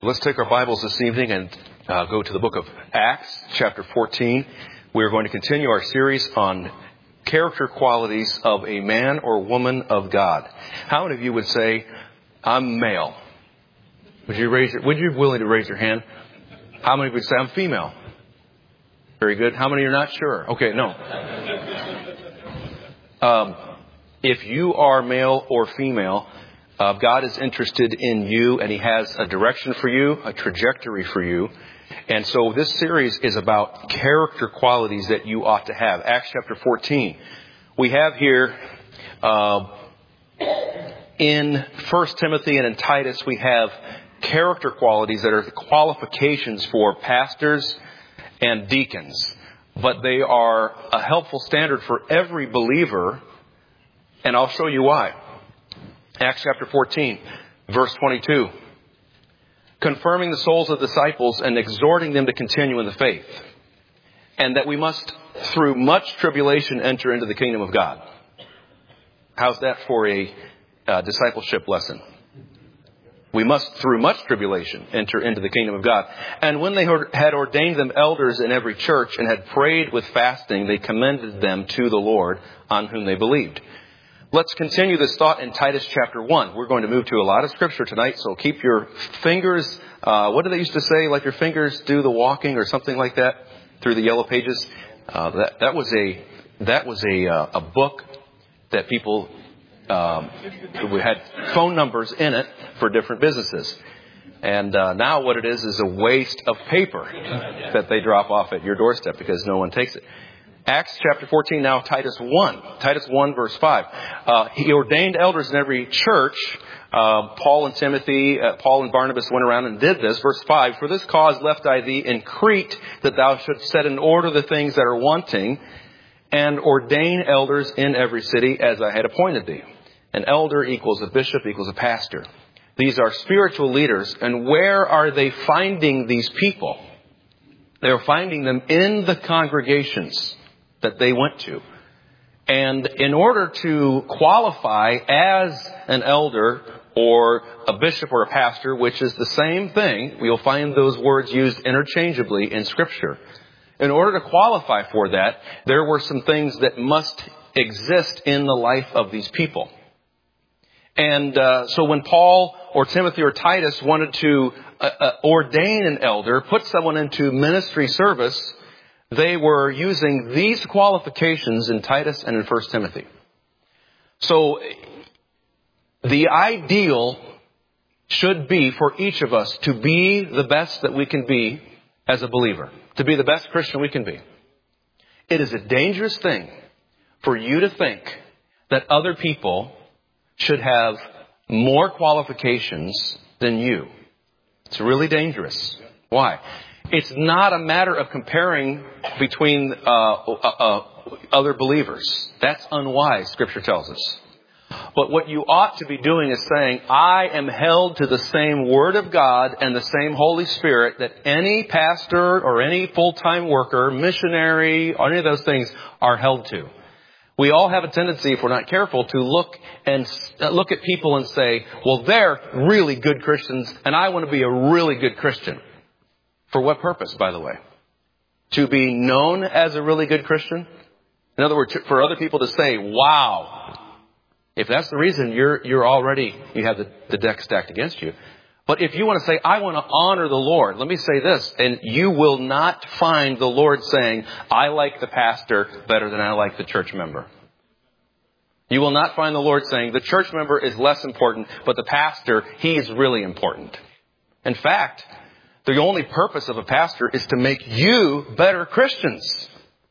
Let's take our Bibles this evening and go to the book of Acts, chapter 14. We are going to continue our series on character qualities of a man or woman of God. How many of you would say, I'm male? Would you be willing to raise your hand? How many would say, I'm female? Very good. How many are not sure? Okay, no. If you are male or female, God is interested in you, and He has a direction for you, a trajectory for you. And so this series is about character qualities that you ought to have. Acts chapter 14. We have here in 1 Timothy and in Titus, we have character qualities that are the qualifications for pastors and deacons. But they are a helpful standard for every believer, and I'll show you why. Acts chapter 14, verse 22. Confirming the souls of the disciples and exhorting them to continue in the faith. And that we must, through much tribulation, enter into the kingdom of God. How's that for a discipleship lesson? We must, through much tribulation, enter into the kingdom of God. And when they had ordained them elders in every church and had prayed with fasting, they commended them to the Lord on whom they believed. Let's continue this thought in Titus chapter 1. We're going to move to a lot of scripture tonight, so keep your fingers, what do they used to say, like your fingers do the walking or something like that through the yellow pages? That was a book that people had phone numbers in it for different businesses. And now what it is a waste of paper that they drop off at your doorstep because no one takes it. Acts chapter 14, now Titus 1. Titus 1, verse 5. He ordained elders in every church. Paul and Barnabas went around and did this. Verse 5. For this cause left I thee in Crete, that thou shouldst set in order the things that are wanting, and ordain elders in every city as I had appointed thee. An elder equals a bishop equals a pastor. These are spiritual leaders. And where are they finding these people? They're finding them in the congregations that they went to. And in order to qualify as an elder or a bishop or a pastor, which is the same thing, we'll find those words used interchangeably in Scripture. In order to qualify for that, there were some things that must exist in the life of these people. And so when Paul or Timothy or Titus wanted to ordain an elder, put someone into ministry service, they were using these qualifications in Titus and in 1 Timothy. So the ideal should be for each of us to be the best that we can be as a believer, to be the best Christian we can be. It is a dangerous thing for you to think that other people should have more qualifications than you. It's really dangerous. Why? It's not a matter of comparing between other believers. That's unwise, Scripture tells us. But what you ought to be doing is saying, I am held to the same Word of God and the same Holy Spirit that any pastor or any full-time worker, missionary, or any of those things are held to. We all have a tendency, if we're not careful, to look at people and say, well, they're really good Christians, and I want to be a really good Christian. For what purpose, by the way? To be known as a really good Christian? In other words, for other people to say, wow. If that's the reason, you have the deck stacked against you. But if you want to say, I want to honor the Lord, let me say this, and you will not find the Lord saying, I like the pastor better than I like the church member. You will not find the Lord saying, the church member is less important, but the pastor, he is really important. In fact, the only purpose of a pastor is to make you better Christians.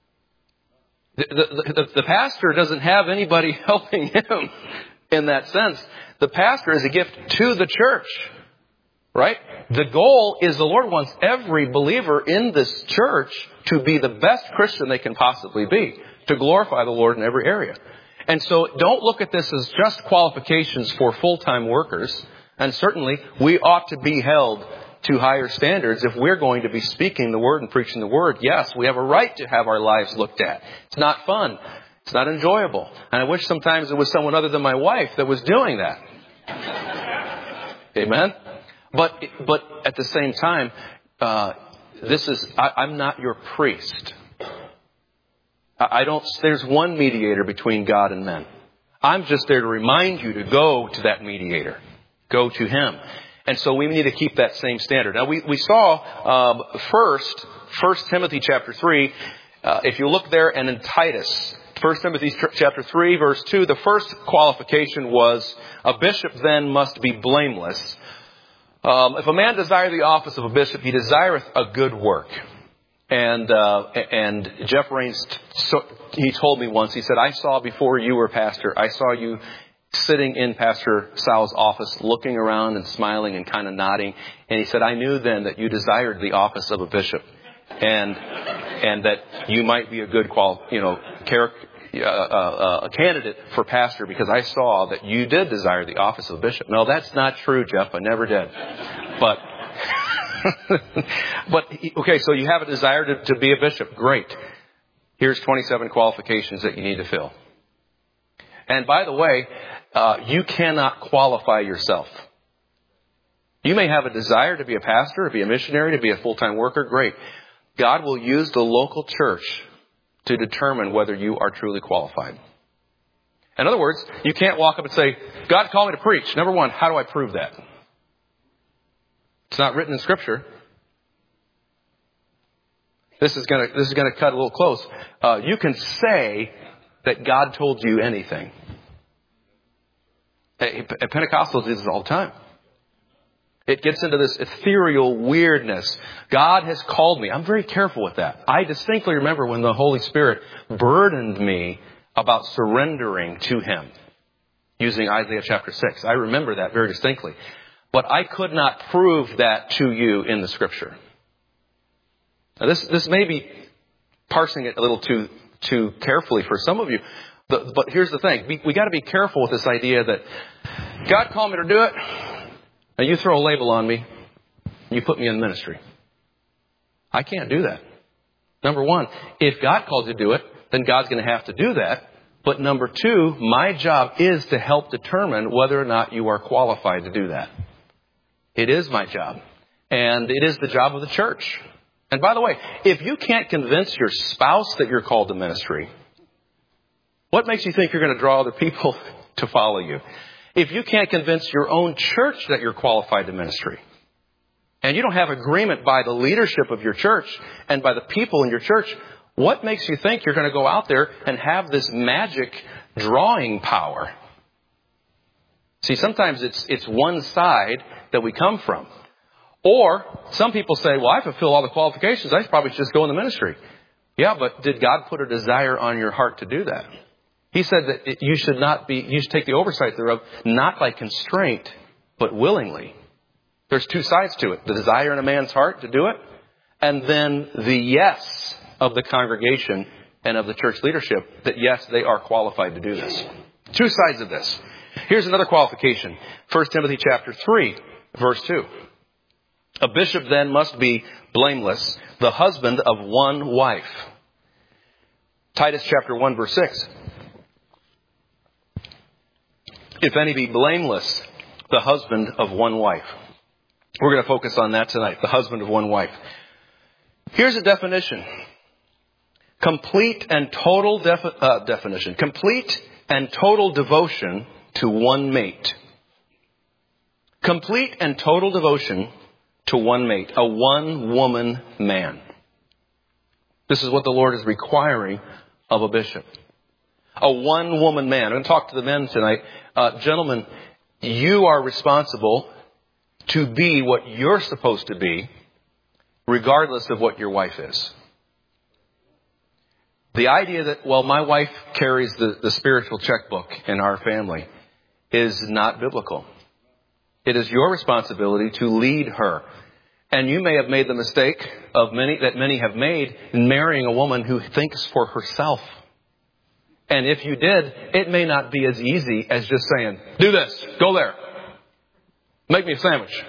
The pastor doesn't have anybody helping him in that sense. The pastor is a gift to the church. Right? The goal is the Lord wants every believer in this church to be the best Christian they can possibly be, to glorify the Lord in every area. And so don't look at this as just qualifications for full-time workers. And certainly we ought to be held to higher standards if we're going to be speaking the Word and preaching the Word. Yes, we have a right to have our lives looked at. It's not fun. It's not enjoyable. And I wish sometimes it was someone other than my wife that was doing that. Amen? But at the same time, I'm not your priest. There's one mediator between God and men. I'm just there to remind you to go to that mediator. Go to him. And so we need to keep that same standard. Now we saw, first, 1 Timothy chapter 3, if you look there, and in Titus, 1 Timothy chapter 3 verse 2, the first qualification was, a bishop then must be blameless. If a man desire the office of a bishop, he desireth a good work. And Jeff Raines, he told me once, he said, I saw before you were pastor, I saw you sitting in Pastor Sal's office, looking around and smiling and kind of nodding. And he said, I knew then that you desired the office of a bishop, and that you might be a good candidate for pastor, because I saw that you did desire the office of a bishop. No, that's not true, Jeff. I never did. But okay, so you have a desire to be a bishop. Great. Here's 27 qualifications that you need to fill. And by the way, you cannot qualify yourself. You may have a desire to be a pastor, to be a missionary, to be a full-time worker. Great. God will use the local church to determine whether you are truly qualified. In other words, you can't walk up and say, God called me to preach. Number one, how do I prove that? It's not written in Scripture. This is going to cut a little close. You can say that God told you anything. Pentecostals do this all the time. It gets into this ethereal weirdness. God has called me. I'm very careful with that. I distinctly remember when the Holy Spirit burdened me about surrendering to Him, using Isaiah chapter 6. I remember that very distinctly. But I could not prove that to you in the Scripture. Now this may be parsing it a little too carefully for some of you. But here's the thing. We got to be careful with this idea that God called me to do it. Now you throw a label on me. You put me in ministry. I can't do that. Number one, if God calls you to do it, then God's going to have to do that. But number two, my job is to help determine whether or not you are qualified to do that. It is my job. And it is the job of the church. And by the way, if you can't convince your spouse that you're called to ministry, what makes you think you're going to draw other people to follow you? If you can't convince your own church that you're qualified to ministry, and you don't have agreement by the leadership of your church and by the people in your church, what makes you think you're going to go out there and have this magic drawing power? See, sometimes it's one side that we come from. Or some people say, well, I fulfill all the qualifications. I probably should just go in the ministry. Yeah, but did God put a desire on your heart to do that? He said that you should take the oversight thereof, not by constraint, but willingly. There's two sides to it. The desire in a man's heart to do it, and then the yes of the congregation and of the church leadership that yes, they are qualified to do this. Two sides of this. Here's another qualification. 1 Timothy chapter 3, verse 2. A bishop then must be blameless, the husband of one wife. Titus chapter 1, verse 6. If any be blameless, the husband of one wife. We're going to focus on that tonight, the husband of one wife. Here's a definition. Complete and total definition. Complete and total devotion to one mate. Complete and total devotion to one mate. A one-woman man. This is what the Lord is requiring of a bishop. A one-woman man. I'm going to talk to the men tonight. Gentlemen, you are responsible to be what you're supposed to be, regardless of what your wife is. The idea that, well, my wife carries the spiritual checkbook in our family is not biblical. It is your responsibility to lead her. And you may have made the mistake that many have made in marrying a woman who thinks for herself. And if you did, it may not be as easy as just saying, do this, go there, make me a sandwich,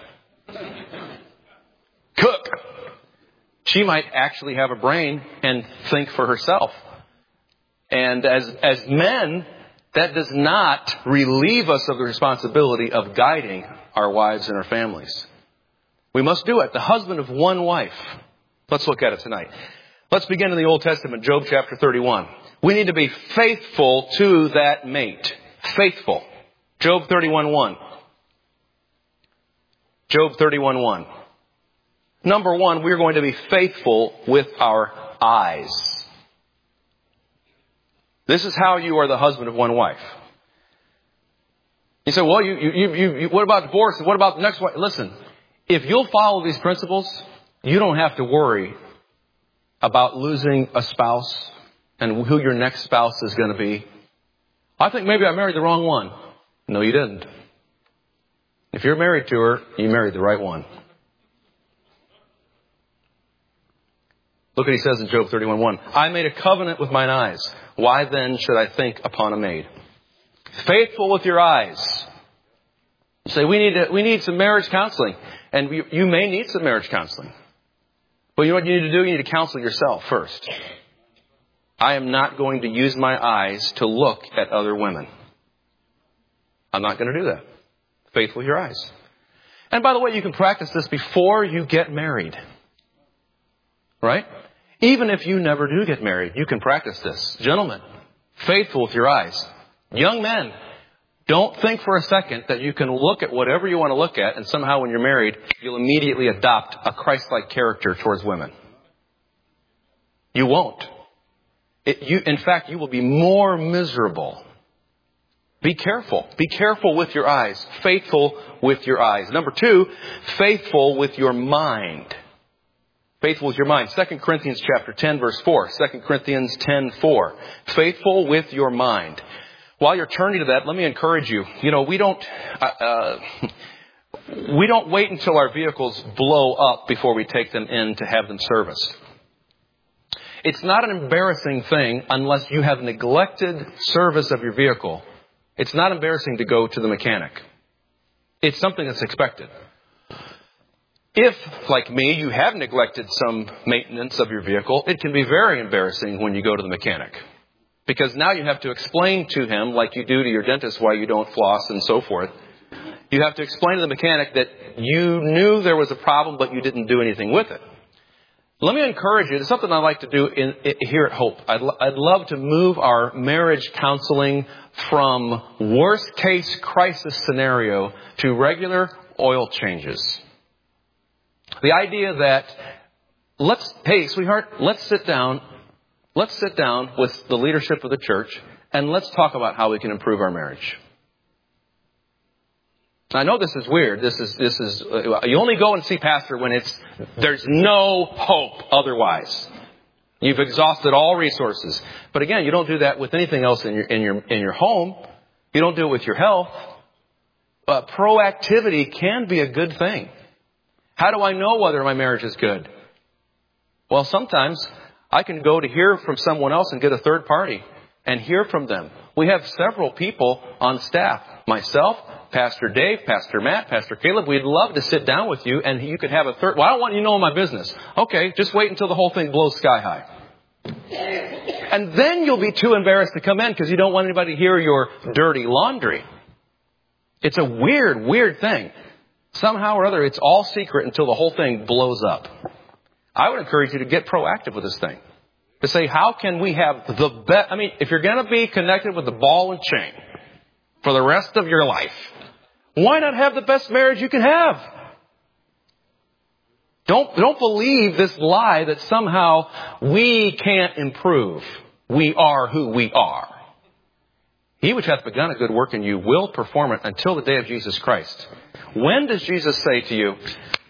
cook. She might actually have a brain and think for herself. And as men, that does not relieve us of the responsibility of guiding our wives and our families. We must do it. The husband of one wife. Let's look at it tonight. Let's begin in the Old Testament, Job chapter 31. We need to be faithful to that mate. Faithful. Job 31:1. Job 31:1. Number one, we're going to be faithful with our eyes. This is how you are the husband of one wife. You say, well, what about divorce? And what about the next wife? Listen, if you'll follow these principles, you don't have to worry about losing a spouse and who your next spouse is going to be. I think maybe I married the wrong one. No, you didn't. If you're married to her, you married the right one. Look what he says in Job 31:1. I made a covenant with mine eyes. Why then should I think upon a maid? Faithful with your eyes. You say, we need some marriage counseling. And you may need some marriage counseling. But you know what you need to do? You need to counsel yourself first. I am not going to use my eyes to look at other women. I'm not going to do that. Faithful with your eyes. And by the way, you can practice this before you get married. Right? Even if you never do get married, you can practice this. Gentlemen, faithful with your eyes. Young men, don't think for a second that you can look at whatever you want to look at and somehow when you're married, you'll immediately adopt a Christ-like character towards women. You won't. In fact, you will be more miserable. Be careful. Be careful with your eyes. Faithful with your eyes. Number two, faithful with your mind. Faithful with your mind. 2 Corinthians chapter 10, verse 4. 2 Corinthians 10:4. Faithful with your mind. While you're turning to that, let me encourage you. We don't wait until our vehicles blow up before we take them in to have them serviced. It's not an embarrassing thing unless you have neglected service of your vehicle. It's not embarrassing to go to the mechanic. It's something that's expected. If, like me, you have neglected some maintenance of your vehicle, it can be very embarrassing when you go to the mechanic. Because now you have to explain to him, like you do to your dentist, why you don't floss and so forth. You have to explain to the mechanic that you knew there was a problem, but you didn't do anything with it. Let me encourage you. It's something I like to do here at Hope. I'd love to move our marriage counseling from worst case crisis scenario to regular oil changes. The idea that hey, sweetheart, let's sit down with the leadership of the church and let's talk about how we can improve our marriage. I know this is weird. This is you only go and see pastor when there's no hope otherwise. You've exhausted all resources. But again, you don't do that with anything else in your home. You don't do it with your health. Proactivity can be a good thing. How do I know whether my marriage is good? Well, sometimes I can go to hear from someone else and get a third party and hear from them. We have several people on staff. Myself, Pastor Dave, Pastor Matt, Pastor Caleb. We'd love to sit down with you and you could have a third. Well, I don't want you to know my business. Okay, just wait until the whole thing blows sky high. And then you'll be too embarrassed to come in because you don't want anybody to hear your dirty laundry. It's a weird thing. Somehow or other, it's all secret until the whole thing blows up. I would encourage you to get proactive with this thing. To say, how can we have the best? I mean, if you're going to be connected with the ball and chain for the rest of your life, why not have the best marriage you can have? Don't believe this lie that somehow we can't improve. We are who we are. He which hath begun a good work in you will perform it until the day of Jesus Christ. When does Jesus say to you,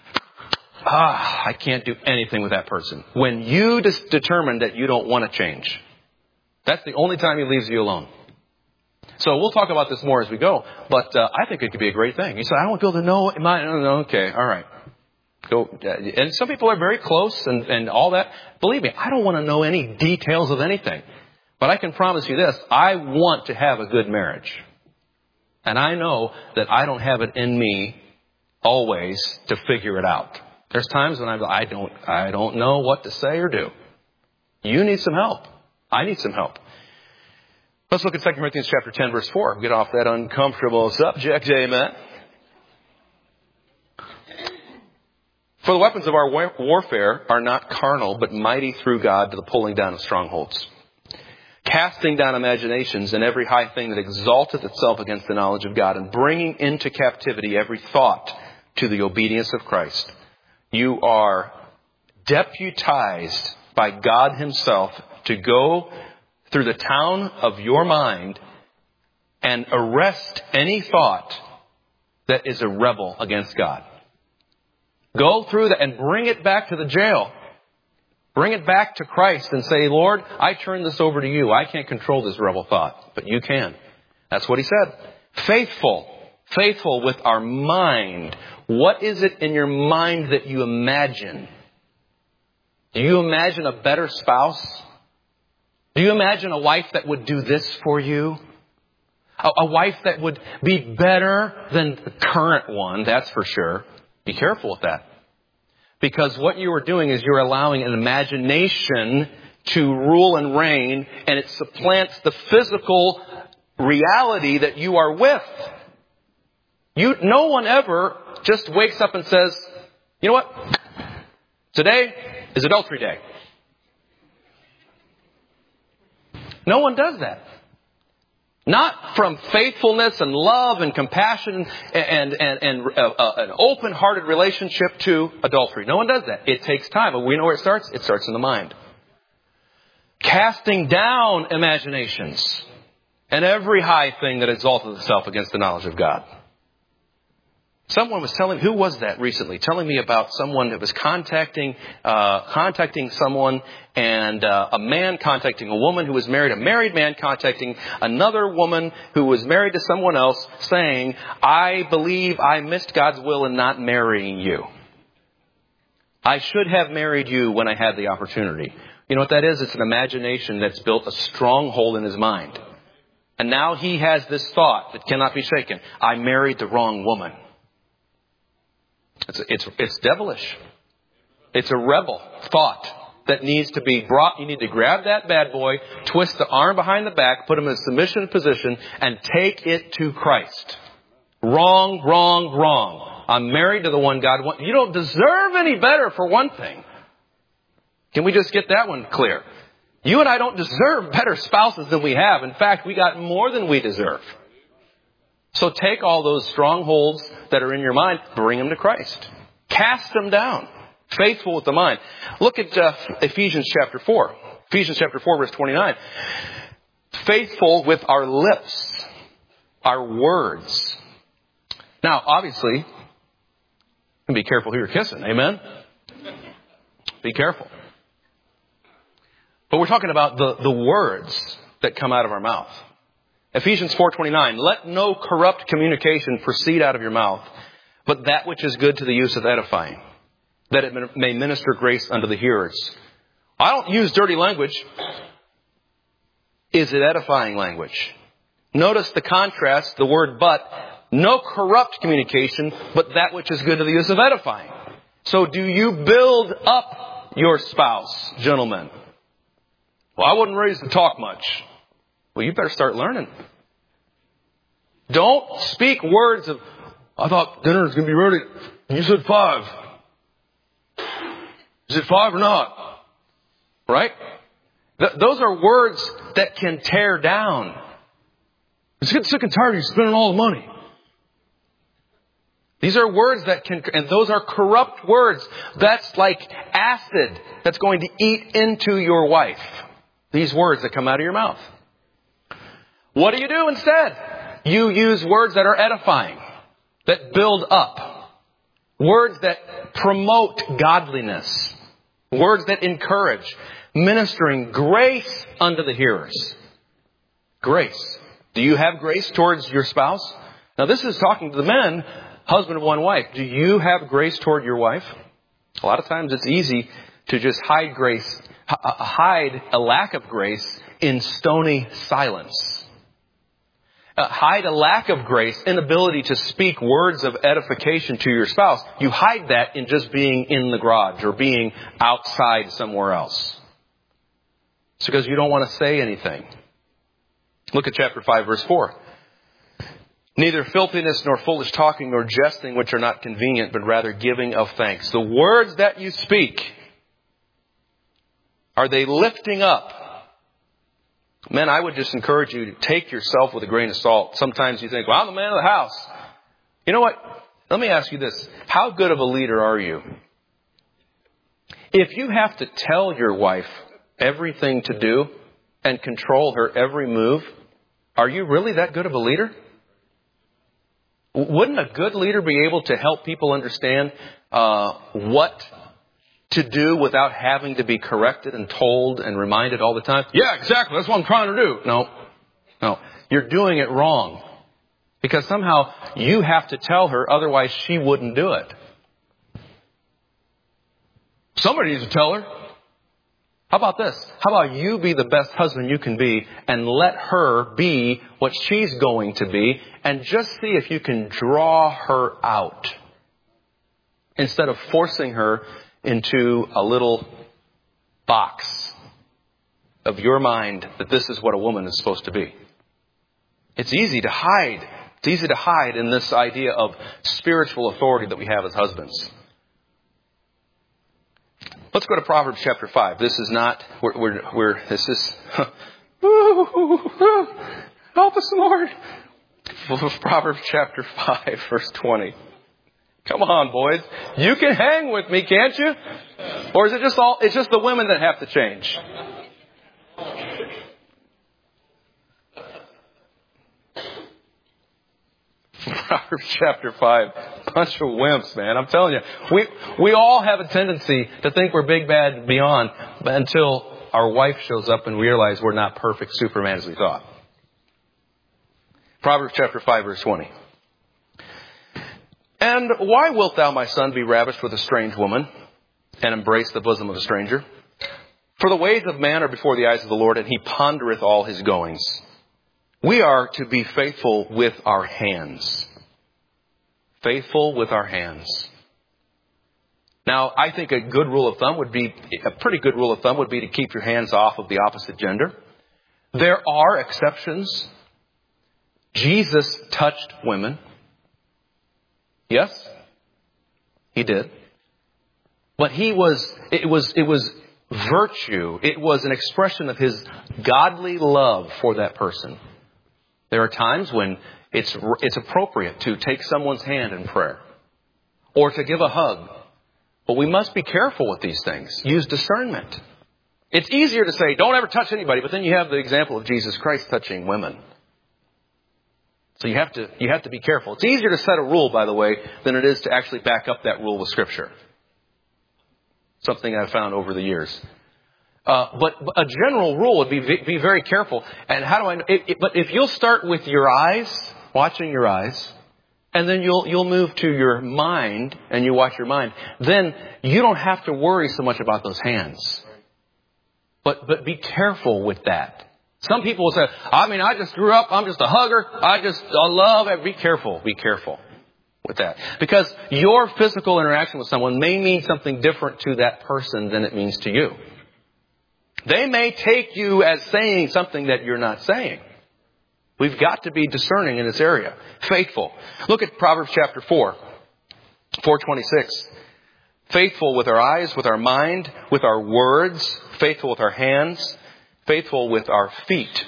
I can't do anything with that person? When you determine that you don't want to change. That's the only time he leaves you alone. So we'll talk about this more as we go. But I think it could be a great thing. You say, I don't want people to know. Okay, all right. Go. And some people are very close and all that. Believe me, I don't want to know any details of anything. But I can promise you this. I want to have a good marriage. And I know that I don't have it in me always to figure it out. There's times when I don't know what to say or do. You need some help. I need some help. Let's look at 2 Corinthians chapter 10, verse 4. Get off that uncomfortable subject. Amen. For the weapons of our warfare are not carnal, but mighty through God to the pulling down of strongholds, casting down imaginations and every high thing that exalteth itself against the knowledge of God, and bringing into captivity every thought to the obedience of Christ. You are deputized by God Himself to go through the town of your mind and arrest any thought that is a rebel against God. Go through that and bring it back to the jail. Bring it back to Christ and say, Lord, I turn this over to you. I can't control this rebel thought, but you can. That's what He said. Faithful with our mind. What is it in your mind that you imagine? Do you imagine a better spouse? Do you imagine a wife that would do this for you? A wife that would be better than the current one, that's for sure. Be careful with that. Because what you are doing is you're allowing an imagination to rule and reign, and it supplants the physical reality that you are with. No one ever just wakes up and says, you know what? Today is adultery day. No one does that. Not from faithfulness and love and compassion and an open-hearted relationship to adultery. No one does that. It takes time. But we know where it starts. It starts in the mind. Casting down imaginations and every high thing that exalteth itself against the knowledge of God. Someone was telling, who was that recently? Telling me about someone that was contacting someone, and a man contacting a woman who was married, a married man contacting another woman who was married to someone else, saying, I believe I missed God's will in not marrying you. I should have married you when I had the opportunity. You know what that is? It's an imagination that's built a stronghold in his mind. And now he has this thought that cannot be shaken. I married the wrong woman. It's devilish. It's a rebel thought that needs to be brought. You need to grab that bad boy, twist the arm behind the back, put him in a submission position, and take it to Christ. Wrong, wrong, wrong. I'm married to the one God wants. You don't deserve any better, for one thing. Can we just get that one clear? You and I don't deserve better spouses than we have. In fact, we got more than we deserve. So take all those strongholds that are in your mind, bring them to Christ. Cast them down. Faithful with the mind. Look at Ephesians chapter 4. Ephesians chapter 4, verse 29. Faithful with our lips, our words. Now, obviously, be careful who you're kissing. Amen? Be careful. But we're talking about the words that come out of our mouth. Ephesians 4:29, let no corrupt communication proceed out of your mouth, but that which is good to the use of edifying, that it may minister grace unto the hearers. I don't use dirty language. Is it edifying language? Notice the contrast, the word but, no corrupt communication, but that which is good to the use of edifying. So do you build up your spouse, gentlemen? Well, I wasn't raised to talk much. Well, you better start learning. Don't speak words of, I thought dinner was going to be ready. And you said 5. Is it 5 or not? Right? Those are words that can tear down. Just get sick and tired of you spending all the money. These are words that can, and those are corrupt words. That's like acid that's going to eat into your wife. These words that come out of your mouth. What do you do instead? You use words that are edifying, that build up, words that promote godliness, words that encourage, ministering grace unto the hearers. Grace. Do you have grace towards your spouse? Now this is talking to the men, husband of one wife. Do you have grace toward your wife? A lot of times it's easy to just hide a lack of grace in stony silence. Hide a lack of grace, inability to speak words of edification to your spouse. You hide that in just being in the garage or being outside somewhere else. It's because you don't want to say anything. Look at chapter 5, verse 4. Neither filthiness, nor foolish talking, nor jesting, which are not convenient, but rather giving of thanks. The words that you speak, are they lifting up? Men, I would just encourage you to take yourself with a grain of salt. Sometimes you think, well, I'm the man of the house. You know what? Let me ask you this. How good of a leader are you? If you have to tell your wife everything to do and control her every move, are you really that good of a leader? Wouldn't a good leader be able to help people understand what to do without having to be corrected and told and reminded all the time? Yeah, exactly. That's what I'm trying to do. No. You're doing it wrong. Because somehow you have to tell her, otherwise she wouldn't do it. Somebody needs to tell her. How about this? How about you be the best husband you can be and let her be what she's going to be and just see if you can draw her out instead of forcing her into a little box of your mind that this is what a woman is supposed to be. It's easy to hide. It's easy to hide in this idea of spiritual authority that we have as husbands. Let's go to Proverbs chapter 5. This is not, this is, help us, Lord. Proverbs chapter 5, verse 20. Come on, boys. You can hang with me, can't you? Or is it it's just the women that have to change? Proverbs chapter 5. Bunch of wimps, man. I'm telling you. We all have a tendency to think we're big, bad, and beyond until our wife shows up and we realize we're not perfect Superman as we thought. Proverbs chapter 5, verse 20. And why wilt thou, my son, be ravished with a strange woman and embrace the bosom of a stranger? For the ways of man are before the eyes of the Lord, and he pondereth all his goings. We are to be faithful with our hands. Faithful with our hands. Now, I think a pretty good rule of thumb would be to keep your hands off of the opposite gender. There are exceptions. Jesus touched women. Yes, he did. But it was virtue. It was an expression of his godly love for that person. There are times when it's appropriate to take someone's hand in prayer or to give a hug. But we must be careful with these things. Use discernment. It's easier to say, don't ever touch anybody, but then you have the example of Jesus Christ touching women. So you have to be careful. It's easier to set a rule, by the way, than it is to actually back up that rule with Scripture. Something I've found over the years. But a general rule would be very careful. And how do I know? But if you'll start with your eyes, watching your eyes, and then you'll move to your mind and you watch your mind, then you don't have to worry so much about those hands. But be careful with that. Some people will say, I just grew up, I'm just a hugger, I love it. Be careful with that. Because your physical interaction with someone may mean something different to that person than it means to you. They may take you as saying something that you're not saying. We've got to be discerning in this area. Faithful. Look at Proverbs chapter 4, 4:26. Faithful with our eyes, with our mind, with our words. Faithful with our hands. Faithful with our feet.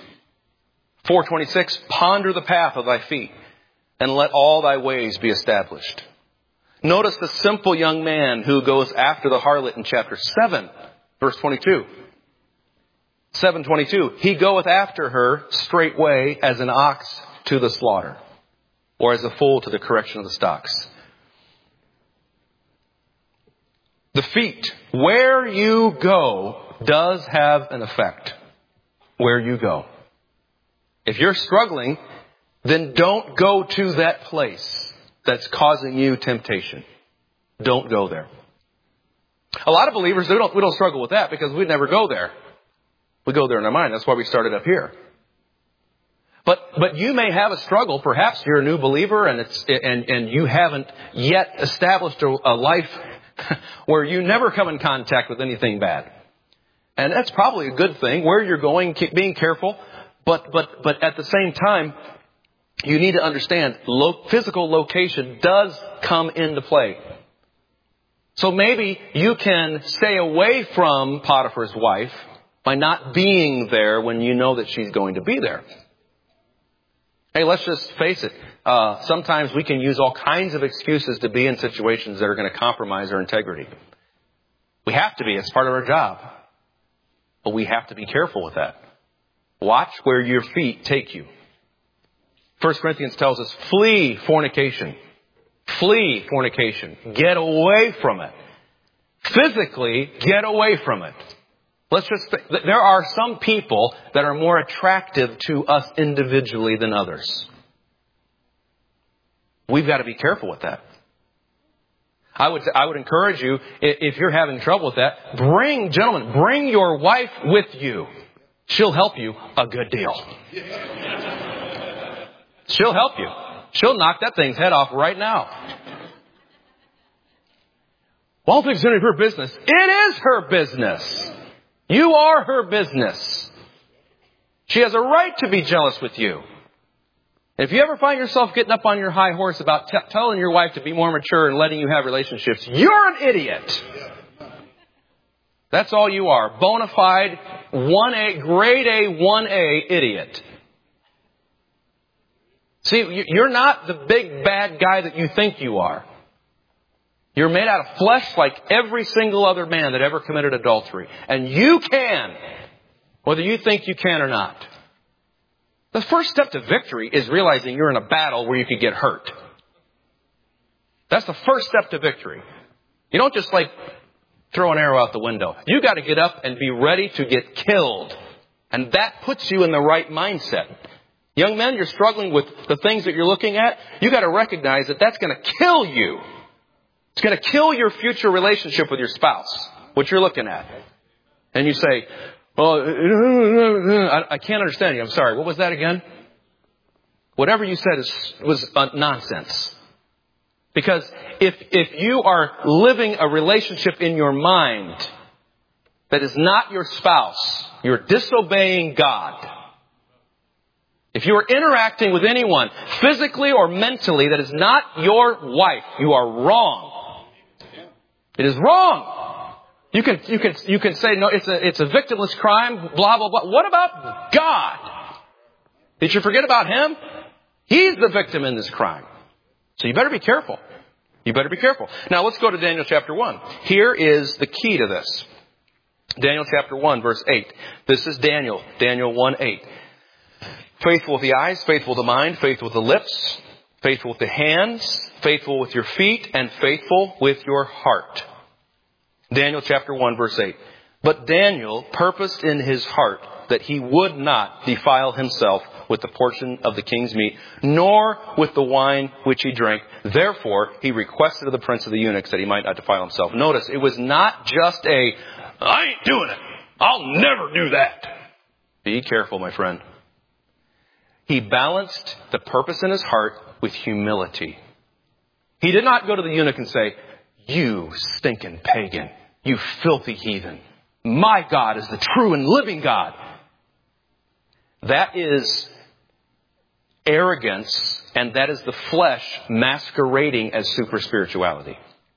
4:26. Ponder the path of thy feet, and let all thy ways be established. Notice the simple young man who goes after the harlot in chapter 7, verse 22. 7:22. He goeth after her straightway as an ox to the slaughter, or as a fool to the correction of the stocks. The feet, where you go, does have an effect. Where you go. If you're struggling, then don't go to that place that's causing you temptation. Don't go there. A lot of believers, we don't struggle with that because we never go there. We go there in our mind. That's why we started up here. But you may have a struggle. Perhaps you're a new believer and you haven't yet established a life where you never come in contact with anything bad. And that's probably a good thing. Where you're going, keep being careful. But at the same time, you need to understand physical location does come into play. So maybe you can stay away from Potiphar's wife by not being there when you know that she's going to be there. Hey, let's just face it. Sometimes we can use all kinds of excuses to be in situations that are going to compromise our integrity. We have to be. It's part of our job. But we have to be careful with that. Watch where your feet take you. 1 Corinthians tells us, flee fornication. Flee fornication. Get away from it. Physically, get away from it. There are some people that are more attractive to us individually than others. We've got to be careful with that. I would encourage you, if you're having trouble with that, bring your wife with you. She'll help you a good deal. She'll help you. She'll knock that thing's head off right now. Well, it's none of her business. It is her business. You are her business. She has a right to be jealous with you. If you ever find yourself getting up on your high horse about telling your wife to be more mature and letting you have relationships, you're an idiot. That's all you are. Bona fide, 1A, grade A, 1A idiot. See, you're not the big bad guy that you think you are. You're made out of flesh like every single other man that ever committed adultery. And you can, whether you think you can or not. The first step to victory is realizing you're in a battle where you could get hurt. That's the first step to victory. You don't just throw an arrow out the window. You got to get up and be ready to get killed. And that puts you in the right mindset. Young men, you're struggling with the things that you're looking at. You got to recognize that that's going to kill you. It's going to kill your future relationship with your spouse, what you're looking at. And you say, I can't understand you. I'm sorry. What was that again? Whatever you said was nonsense. Because if you are living a relationship in your mind that is not your spouse, you're disobeying God. If you are interacting with anyone physically or mentally that is not your wife, you are wrong. It is wrong. You can say no. It's a victimless crime. Blah blah blah. What about God? Did you forget about Him? He's the victim in this crime. So you better be careful. You better be careful. Now let's go to Daniel chapter 1. Here is the key to this. Daniel chapter 1 verse 8. This is Daniel 1:8. Faithful with the eyes, faithful with the mind, faithful with the lips, faithful with the hands, faithful with your feet, and faithful with your heart. Daniel chapter 1 verse 8. But Daniel purposed in his heart that he would not defile himself with the portion of the king's meat, nor with the wine which he drank. Therefore, he requested of the prince of the eunuchs that he might not defile himself. Notice, it was not just I ain't doing it. I'll never do that. Be careful, my friend. He balanced the purpose in his heart with humility. He did not go to the eunuch and say, you stinking pagan, you filthy heathen. My God is the true and living God. That is arrogance, and that is the flesh masquerading as super spirituality.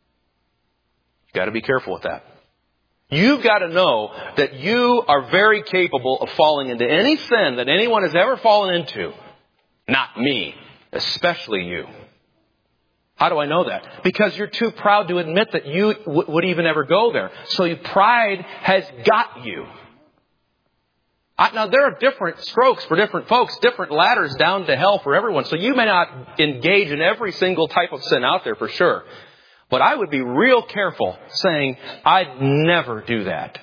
Got to be careful with that. You've got to know that you are very capable of falling into any sin that anyone has ever fallen into. Not me, especially you. How do I know that? Because you're too proud to admit that you would even ever go there. So your pride has got you. Now, there are different strokes for different folks, different ladders down to hell for everyone. So you may not engage in every single type of sin out there for sure. But I would be real careful saying, I'd never do that.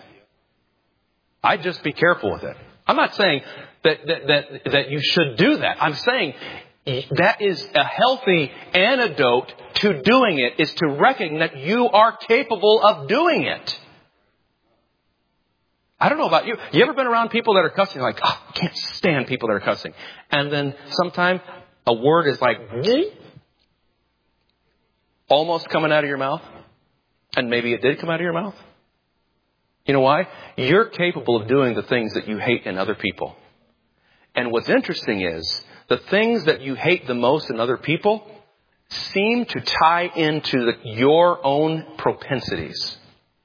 I'd just be careful with it. I'm not saying that you should do that. I'm saying that is a healthy antidote to doing it, is to recognize that you are capable of doing it. I don't know about you. You ever been around people that are cussing? Like, I can't stand people that are cussing. And then sometime a word is like, almost coming out of your mouth. And maybe it did come out of your mouth. You know why? You're capable of doing the things that you hate in other people. And what's interesting is the things that you hate the most in other people seem to tie into your own propensities.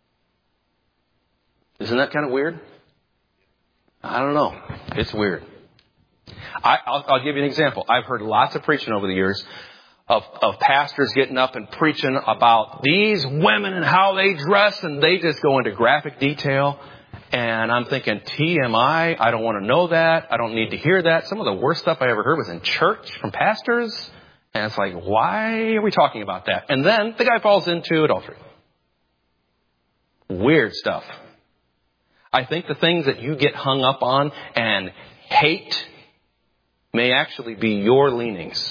Isn't that kind of weird? I don't know. It's weird. I'll give you an example. I've heard lots of preaching over the years of pastors getting up and preaching about these women and how they dress, and they just go into graphic detail. And I'm thinking, TMI, I don't want to know that. I don't need to hear that. Some of the worst stuff I ever heard was in church from pastors. And it's like, why are we talking about that? And then the guy falls into adultery. Weird stuff. I think the things that you get hung up on and hate may actually be your leanings.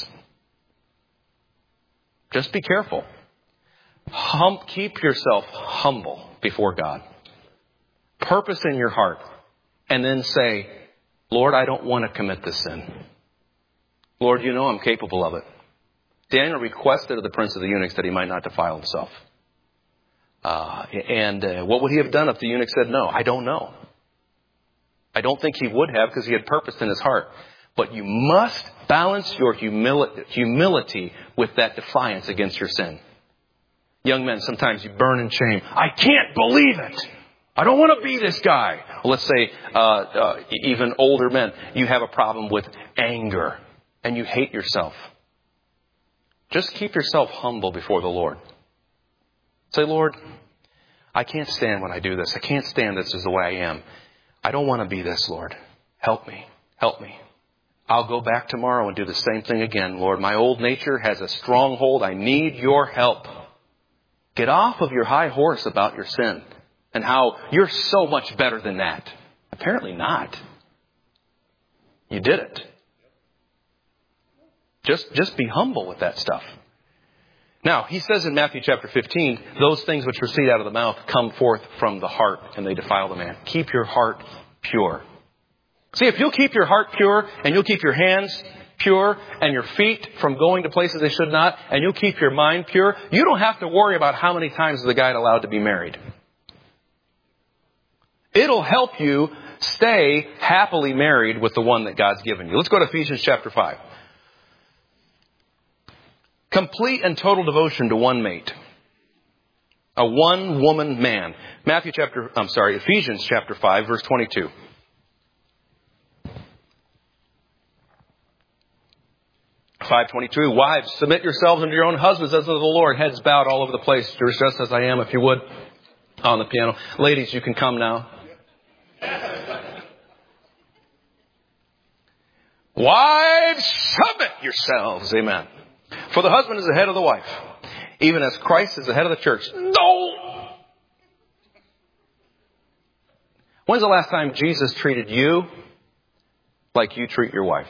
Just be careful. Keep yourself humble before God. Purpose in your heart. And then say, Lord, I don't want to commit this sin. Lord, you know I'm capable of it. Daniel requested of the prince of the eunuchs that he might not defile himself. What would he have done if the eunuch said no? I don't know. I don't think he would have, because he had purposed in his heart. But you must balance your humility with that defiance against your sin. Young men, sometimes you burn in shame. I can't believe it. I don't want to be this guy. Well, let's say even older men, you have a problem with anger and you hate yourself. Just keep yourself humble before the Lord. Say, Lord, I can't stand when I do this. I can't stand this as the way I am. I don't want to be this, Lord. Help me. Help me. I'll go back tomorrow and do the same thing again, Lord. My old nature has a stronghold. I need your help. Get off of your high horse about your sin and how you're so much better than that. Apparently not. You did it. Just be humble with that stuff. Now, he says in Matthew chapter 15, those things which proceed out of the mouth come forth from the heart, and they defile the man. Keep your heart pure. See, if you'll keep your heart pure, and you'll keep your hands pure, and your feet from going to places they should not, and you'll keep your mind pure, you don't have to worry about how many times is the guy allowed to be married. It'll help you stay happily married with the one that God's given you. Let's go to Ephesians chapter 5. Complete and total devotion to one mate. A one-woman man. Ephesians chapter 5, verse 22. Wives, submit yourselves unto your own husbands as unto the Lord. Heads bowed all over the place. Just as I am, if you would, on the piano. Ladies, you can come now. Wives, submit yourselves. Amen. For the husband is the head of the wife, even as Christ is the head of the church. No! When's the last time Jesus treated you like you treat your wife?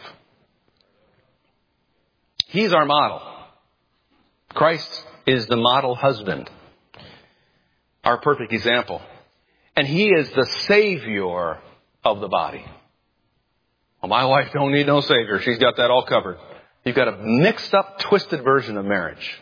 He's our model. Christ is the model husband, our perfect example. And he is the Savior of the body. Well, my wife don't need no Savior. She's got that all covered. You've got a mixed up, twisted version of marriage.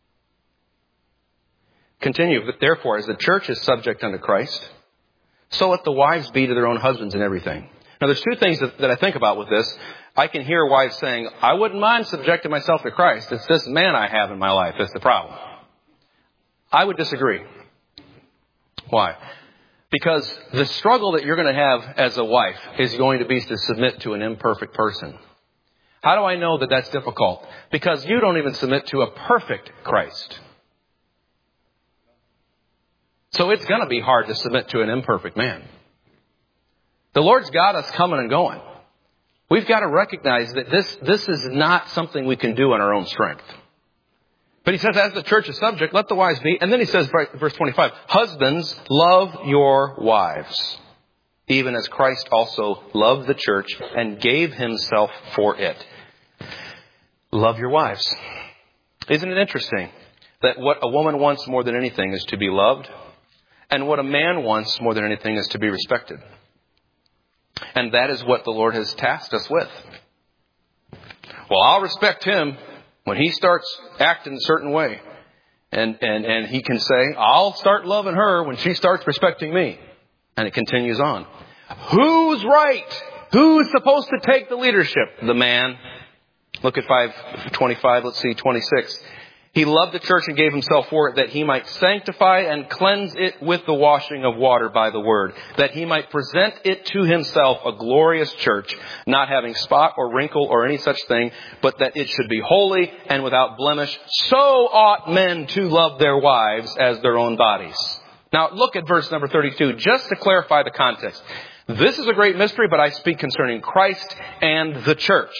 Continue. But therefore, as the church is subject unto Christ, so let the wives be to their own husbands in everything. Now, there's two things that I think about with this. I can hear wives saying, I wouldn't mind subjecting myself to Christ. It's this man I have in my life that's the problem. I would disagree. Why? Because the struggle that you're going to have as a wife is going to be to submit to an imperfect person. How do I know that that's difficult? Because you don't even submit to a perfect Christ. So it's going to be hard to submit to an imperfect man. The Lord's got us coming and going. We've got to recognize that this is not something we can do in our own strength. But he says, as the church is subject, let the wives be. And then he says, verse 25, husbands, love your wives, even as Christ also loved the church and gave himself for it. Love your wives. Isn't it interesting that what a woman wants more than anything is to be loved, and what a man wants more than anything is to be respected? And that is what the Lord has tasked us with. Well, I'll respect him when he starts acting a certain way. And he can say, I'll start loving her when she starts respecting me. And it continues on. Who's right? Who's supposed to take the leadership? The man. Look at 5:25. Let's see, 26. He loved the church and gave himself for it, that he might sanctify and cleanse it with the washing of water by the word, that he might present it to himself a glorious church, not having spot or wrinkle or any such thing, but that it should be holy and without blemish. So ought men to love their wives as their own bodies. Now look at verse number 32, just to clarify the context. This is a great mystery, but I speak concerning Christ and the church.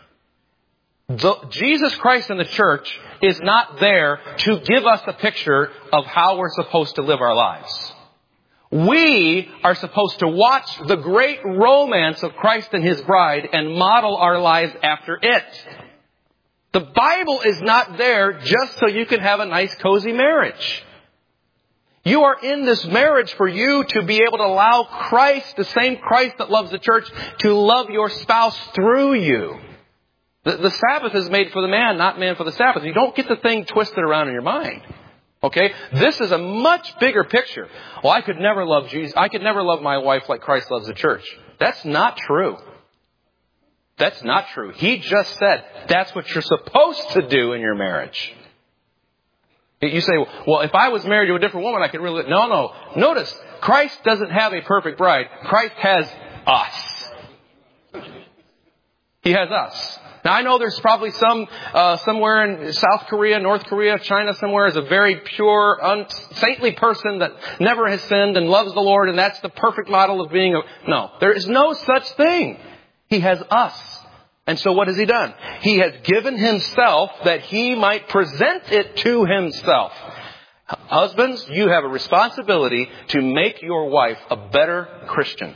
Jesus Christ and the church is not there to give us a picture of how we're supposed to live our lives. We are supposed to watch the great romance of Christ and His bride and model our lives after it. The Bible is not there just so you can have a nice, cozy marriage. You are in this marriage for you to be able to allow Christ, the same Christ that loves the church, to love your spouse through you. The Sabbath is made for the man, not man for the Sabbath. You don't get the thing twisted around in your mind. Okay? This is a much bigger picture. Well, I could never love Jesus. I could never love my wife like Christ loves the church. That's not true. That's not true. He just said that's what you're supposed to do in your marriage. You say, well, if I was married to a different woman, I could really... No. Notice, Christ doesn't have a perfect bride. Christ has us. He has us. Now, I know there's probably somewhere in South Korea, North Korea, China somewhere is a very pure, saintly person that never has sinned and loves the Lord, and that's the perfect model of being a... No, there is no such thing. He has us. And so what has He done? He has given Himself that He might present it to Himself. Husbands, you have a responsibility to make your wife a better Christian.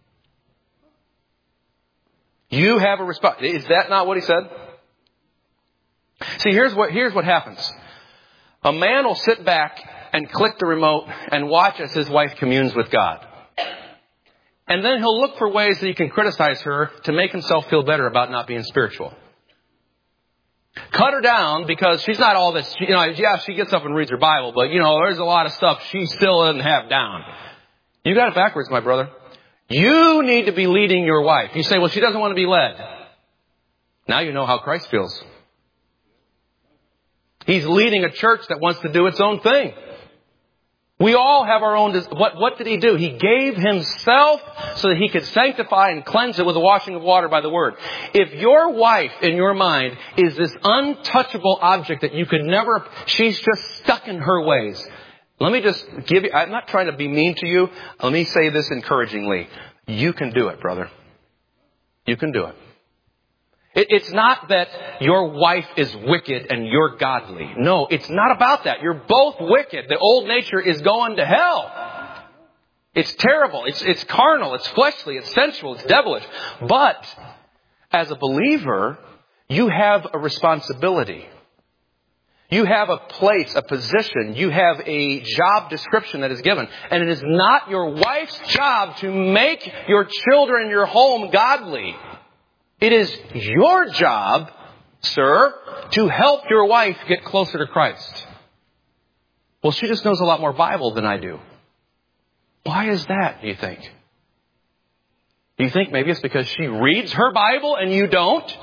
You have a responsibility. Is that not what He said? See, here's what happens. A man will sit back and click the remote and watch as his wife communes with God. And then he'll look for ways that he can criticize her to make himself feel better about not being spiritual. Cut her down because she's not all this, yeah, she gets up and reads her Bible, but there's a lot of stuff she still doesn't have down. You got it backwards, my brother. You need to be leading your wife. You say, well, she doesn't want to be led. Now you know how Christ feels. He's leading a church that wants to do its own thing. We all have our own... What did He do? He gave Himself so that He could sanctify and cleanse it with the washing of water by the Word. If your wife, in your mind, is this untouchable object that you could never... She's just stuck in her ways. Let me just give you... I'm not trying to be mean to you. Let me say this encouragingly. You can do it, brother. You can do it. It's not that your wife is wicked and you're godly. No, it's not about that. You're both wicked. The old nature is going to hell. It's terrible. It's carnal. It's fleshly. It's sensual. It's devilish. But as a believer, you have a responsibility. You have a place, a position. You have a job description that is given. And it is not your wife's job to make your children and your home godly. It is your job, sir, to help your wife get closer to Christ. Well, she just knows a lot more Bible than I do. Why is that, do you think? Do you think maybe it's because she reads her Bible and you don't?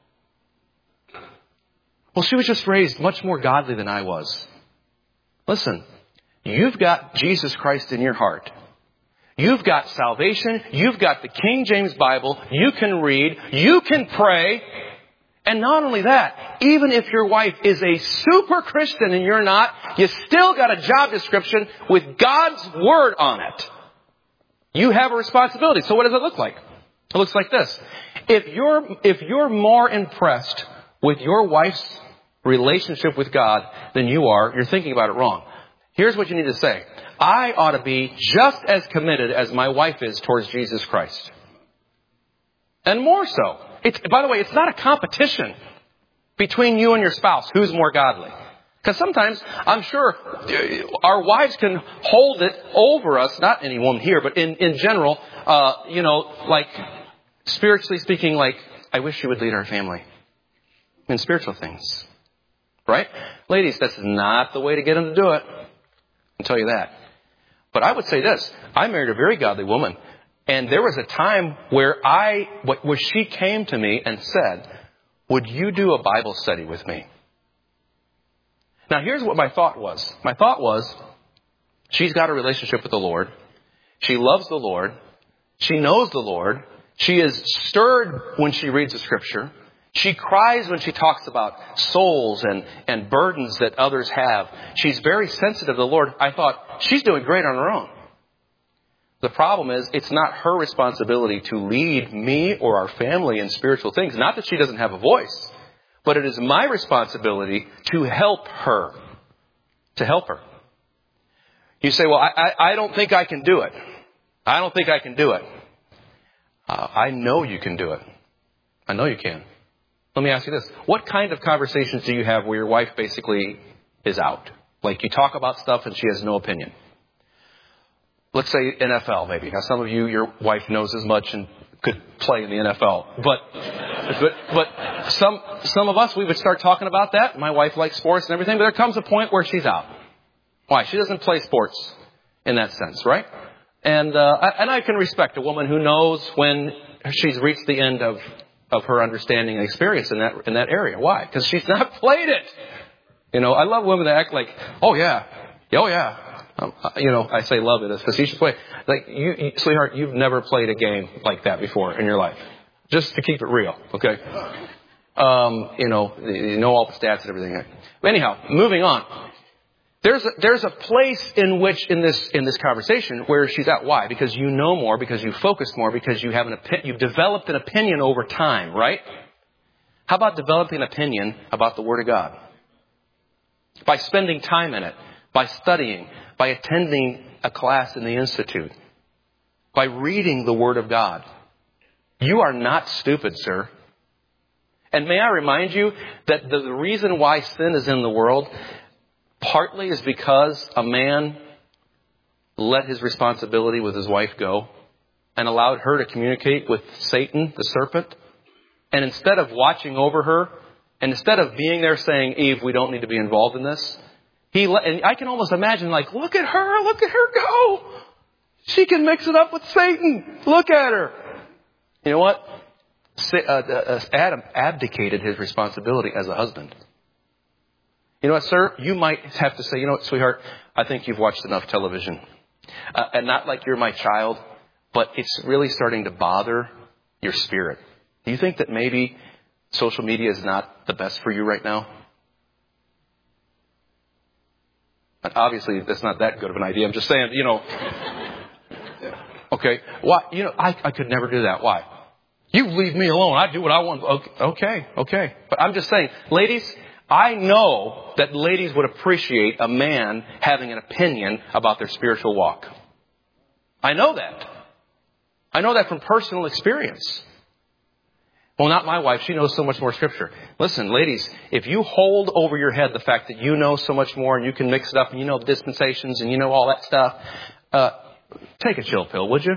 Well, she was just raised much more godly than I was. Listen, you've got Jesus Christ in your heart. You've got salvation. You've got the King James Bible. You can read. You can pray. And not only that, even if your wife is a super Christian and you're not, you still got a job description with God's Word on it. You have a responsibility. So what does it look like? It looks like this. If you're more impressed with your wife's relationship with God than you're thinking about it wrong. Here's what you need to say. I ought to be just as committed as my wife is towards Jesus Christ. And more so. By the way, it's not a competition between you and your spouse. Who's more godly? Because sometimes, I'm sure, our wives can hold it over us. Not any woman here, but in general, like, spiritually speaking, like, I wish you would lead our family in spiritual things. Right? Ladies, that's not the way to get them to do it. I can tell you that. But I would say this. I married a very godly woman. And there was a time where she came to me and said, would you do a Bible study with me? Now, here's what my thought was. My thought was, she's got a relationship with the Lord. She loves the Lord. She knows the Lord. She is stirred when she reads the Scripture. She cries when she talks about souls and burdens that others have. She's very sensitive to the Lord. I thought, she's doing great on her own. The problem is, it's not her responsibility to lead me or our family in spiritual things. Not that she doesn't have a voice, but it is my responsibility to help her. To help her. You say, well, I don't think I can do it. I don't think I can do it. I know you can do it. I know you can. Let me ask you this. What kind of conversations do you have where your wife basically is out? Like you talk about stuff and she has no opinion. Let's say NFL maybe. Now some of you, your wife knows as much and could play in the NFL. But some of us, we would start talking about that. My wife likes sports and everything, but there comes a point where she's out. Why? She doesn't play sports in that sense, right? And I can respect a woman who knows when she's reached the end of her understanding and experience in that area. Why? Because she's not played it. You know, I love women that act like, oh yeah. I say love in a facetious way. Like, you, sweetheart, you've never played a game like that before in your life. Just to keep it real, okay? You know all the stats and everything. But anyhow, moving on. There's a place in which in this conversation where she's at. Why? Because you know more, because you focus more, because you have you've developed an opinion over time, right? How about developing an opinion about the Word of God? By spending time in it, by studying, by attending a class in the Institute, by reading the Word of God. You are not stupid, sir. And may I remind you that the reason why sin is in the world partly is because a man let his responsibility with his wife go and allowed her to communicate with Satan, the serpent. And instead of watching over her, and instead of being there saying, Eve, we don't need to be involved in this, and I can almost imagine, like, look at her go. She can mix it up with Satan. Look at her. You know what? Adam abdicated his responsibility as a husband. You know what, sir? You might have to say, you know what, sweetheart, I think you've watched enough television. And not like you're my child, but it's really starting to bother your spirit. Do you think that maybe social media is not the best for you right now? And obviously, that's not that good of an idea. I'm just saying, Okay. Why? I could never do that. Why? You leave me alone. I do what I want. Okay. But I'm just saying, ladies, I know that ladies would appreciate a man having an opinion about their spiritual walk. I know that. I know that from personal experience. Well, not my wife. She knows so much more Scripture. Listen, ladies, if you hold over your head the fact that you know so much more and you can mix it up and you know the dispensations and you know all that stuff, take a chill pill, would you?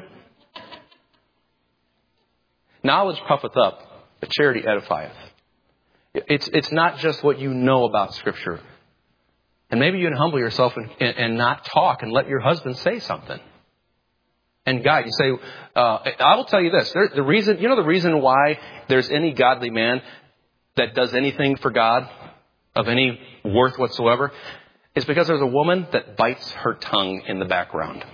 Knowledge puffeth up, but charity edifieth. It's not just what you know about Scripture. And maybe you can humble yourself and not talk and let your husband say something. And God, you say, I will tell you this. The reason why there's any godly man that does anything for God of any worth whatsoever is because there's a woman that bites her tongue in the background.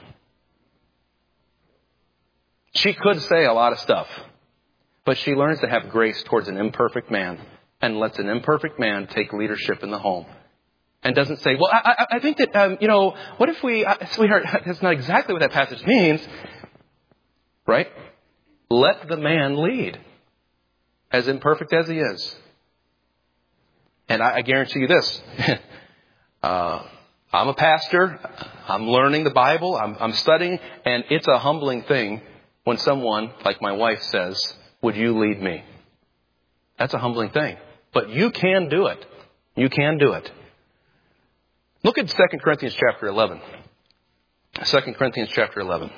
She could say a lot of stuff, but she learns to have grace towards an imperfect man and lets an imperfect man take leadership in the home. And doesn't say, well, I think that, what if we, sweetheart, that's not exactly what that passage means. Right? Let the man lead, as imperfect as he is. And I guarantee you this. I'm a pastor. I'm learning the Bible. I'm studying. And it's a humbling thing when someone, like my wife, says, would you lead me? That's a humbling thing. But you can do it. You can do it. Look at 2 Corinthians chapter 11. 2 Corinthians chapter 11.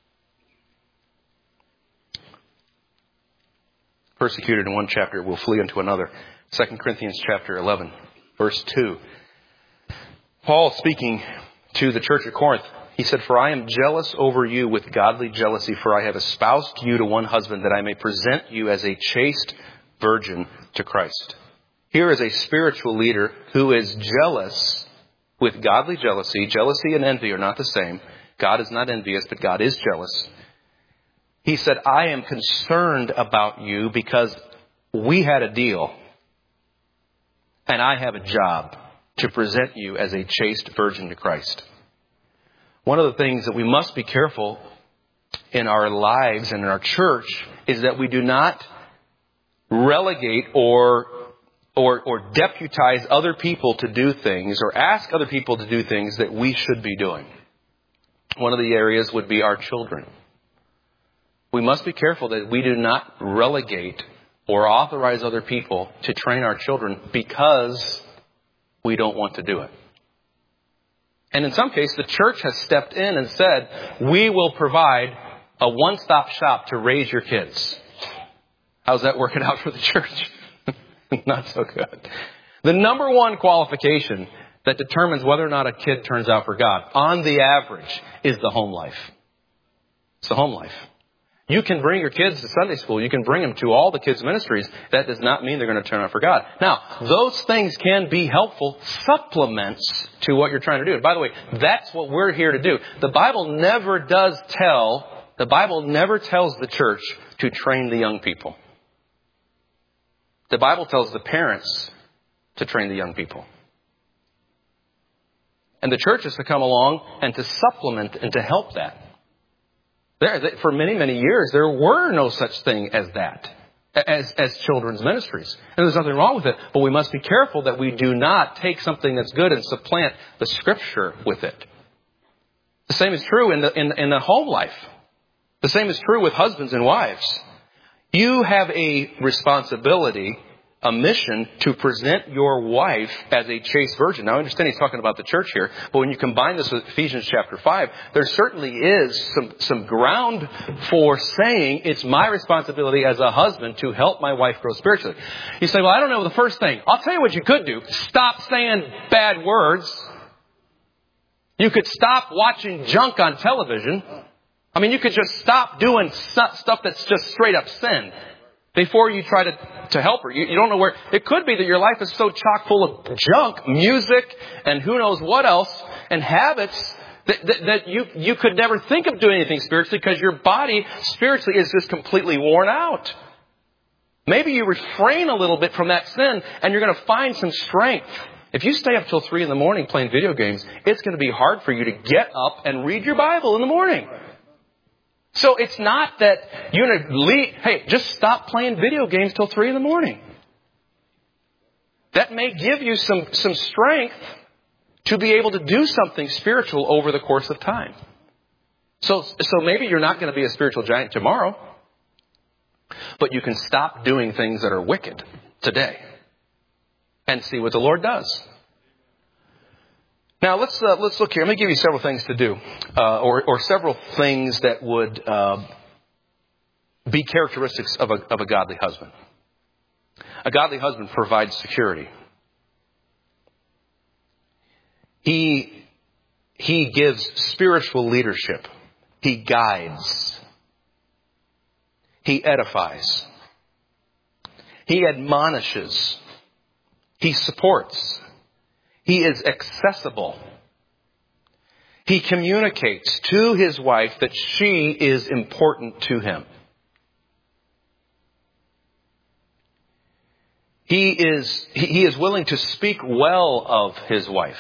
Persecuted in one chapter will flee into another. 2 Corinthians chapter 11, verse 2. Paul speaking to the church at Corinth, he said, for I am jealous over you with godly jealousy, for I have espoused you to one husband, that I may present you as a chaste virgin to Christ. Here is a spiritual leader who is jealous with godly jealousy. Jealousy and envy are not the same. God is not envious, but God is jealous. He said, I am concerned about you because we had a deal. And I have a job to present you as a chaste virgin to Christ. One of the things that we must be careful in our lives and in our church is that we do not relegate or deputize other people to do things or ask other people to do things that we should be doing. One of the areas would be our children. We must be careful that we do not relegate or authorize other people to train our children because we don't want to do it. And in some cases, the church has stepped in and said, we will provide a one-stop shop to raise your kids. How's that working out for the church? Not so good. The number one qualification that determines whether or not a kid turns out for God, on the average, is the home life. It's the home life. You can bring your kids to Sunday school. You can bring them to all the kids' ministries. That does not mean they're going to turn out for God. Now, those things can be helpful supplements to what you're trying to do. And by the way, that's what we're here to do. The Bible never tells the church to train the young people. The Bible tells the parents to train the young people. And the church is to come along and to supplement and to help that. For many, many years, there were no such thing as that, as children's ministries. And there's nothing wrong with it. But we must be careful that we do not take something that's good and supplant the Scripture with it. The same is true in the home life. The same is true with husbands and wives. You have a responsibility, a mission to present your wife as a chaste virgin. Now, I understand he's talking about the church here, but when you combine this with Ephesians chapter 5, there certainly is some ground for saying it's my responsibility as a husband to help my wife grow spiritually. You say, well, I don't know the first thing. I'll tell you what you could do. Stop saying bad words. You could stop watching junk on television. I mean, you could just stop doing stuff that's just straight up sin before you try to help her. You don't know where. It could be that your life is so chock full of junk, music, and who knows what else, and habits that you could never think of doing anything spiritually because your body spiritually is just completely worn out. Maybe you refrain a little bit from that sin and you're going to find some strength. If you stay up till 3 a.m. playing video games, it's going to be hard for you to get up and read your Bible in the morning. So it's not that you're going to leave, hey, just stop playing video games till 3 a.m. That may give you some strength to be able to do something spiritual over the course of time. So maybe you're not going to be a spiritual giant tomorrow, but you can stop doing things that are wicked today and see what the Lord does. Now let's look here. Let me give you several things to do, or several things that would be characteristics of a godly husband. A godly husband provides security. He gives spiritual leadership. He guides. He edifies. He admonishes. He supports. He is accessible. He communicates to his wife that she is important to him. He is willing to speak well of his wife.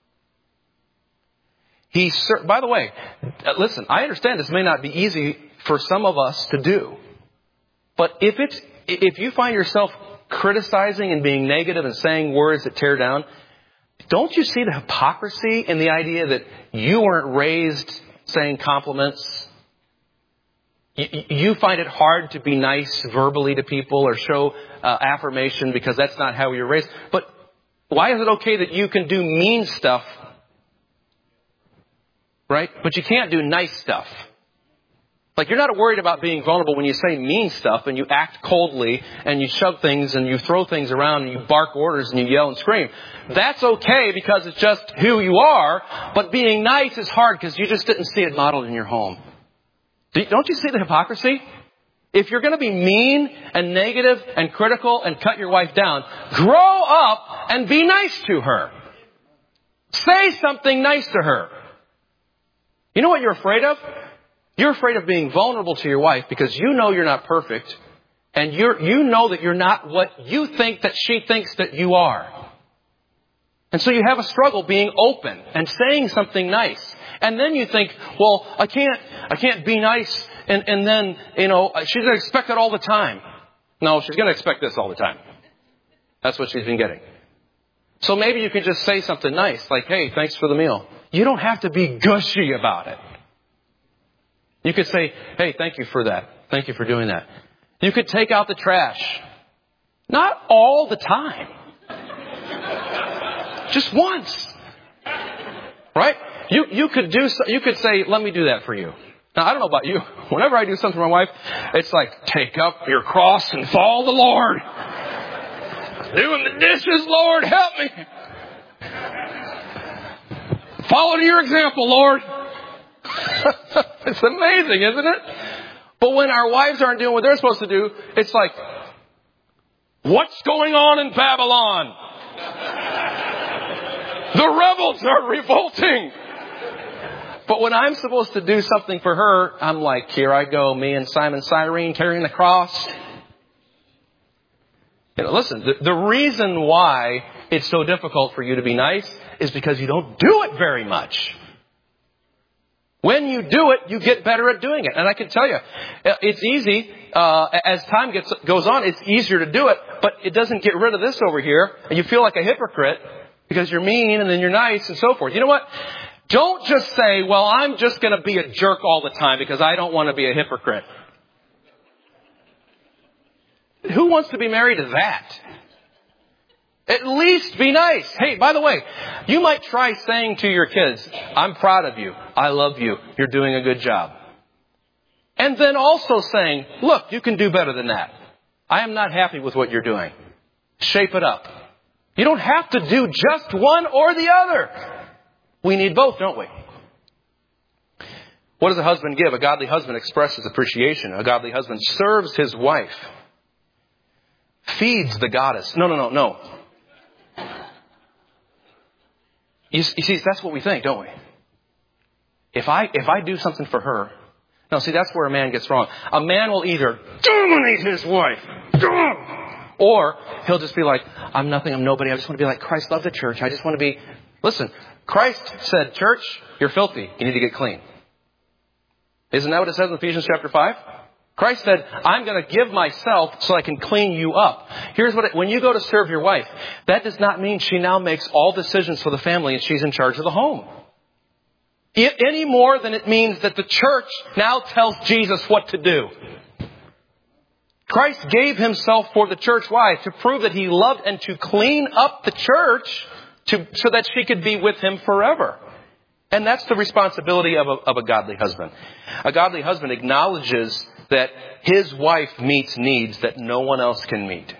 By the way, listen, I understand this may not be easy for some of us to do. But if you find yourself criticizing and being negative and saying words that tear down, don't you see the hypocrisy in the idea that you weren't raised saying compliments? You find it hard to be nice verbally to people or show affirmation because that's not how you're raised. But why is it okay that you can do mean stuff, right? But you can't do nice stuff. Like, you're not worried about being vulnerable when you say mean stuff and you act coldly and you shove things and you throw things around and you bark orders and you yell and scream. That's okay because it's just who you are. But being nice is hard because you just didn't see it modeled in your home. Don't you see the hypocrisy? If you're going to be mean and negative and critical and cut your wife down, grow up and be nice to her. Say something nice to her. You know what you're afraid of? You're afraid of being vulnerable to your wife because you know you're not perfect and you know that you're not what you think that she thinks that you are. And so you have a struggle being open and saying something nice. And then you think, well, I can't be nice and then, she's going to expect it all the time. No, she's going to expect this all the time. That's what she's been getting. So maybe you can just say something nice, like, hey, thanks for the meal. You don't have to be gushy about it. You could say, hey, thank you for that. Thank you for doing that. You could take out the trash. Not all the time. Just once. Right? You could say, let me do that for you. Now, I don't know about you. Whenever I do something for my wife, it's like, take up your cross and follow the Lord. Doing the dishes, Lord, help me. Follow your example, Lord. It's amazing, isn't it? But when our wives aren't doing what they're supposed to do, it's like, what's going on in Babylon? The rebels are revolting. But when I'm supposed to do something for her, I'm like, here I go, me and Simon Cyrene carrying the cross. Listen, the reason why it's so difficult for you to be nice is because you don't do it very much. When you do it, you get better at doing it. And I can tell you, it's easy. As time goes on, it's easier to do it. But it doesn't get rid of this over here. And you feel like a hypocrite because you're mean and then you're nice and so forth. You know what? Don't just say, well, I'm just going to be a jerk all the time because I don't want to be a hypocrite. Who wants to be married to that? At least be nice. Hey, by the way, you might try saying to your kids, I'm proud of you. I love you. You're doing a good job. And then also saying, look, you can do better than that. I am not happy with what you're doing. Shape it up. You don't have to do just one or the other. We need both, don't we? What does a husband give? A godly husband expresses appreciation. A godly husband serves his wife. Feeds the goddess. No. You see, that's what we think, don't we? If I do something for her... No, see, that's where a man gets wrong. A man will either dominate his wife, or he'll just be like, I'm nothing, I'm nobody. I just want to be like Christ loved the church. I just want to be... Listen, Christ said, church, you're filthy. You need to get clean. Isn't that what it says in Ephesians chapter 5? Christ said, I'm going to give myself so I can clean you up. Here's when you go to serve your wife, that does not mean she now makes all decisions for the family and she's in charge of the home. Any more than it means that the church now tells Jesus what to do. Christ gave himself for the church. Why? To prove that he loved and to clean up the church so that she could be with him forever. And that's the responsibility of a godly husband. A godly husband acknowledges that his wife meets needs that no one else can meet.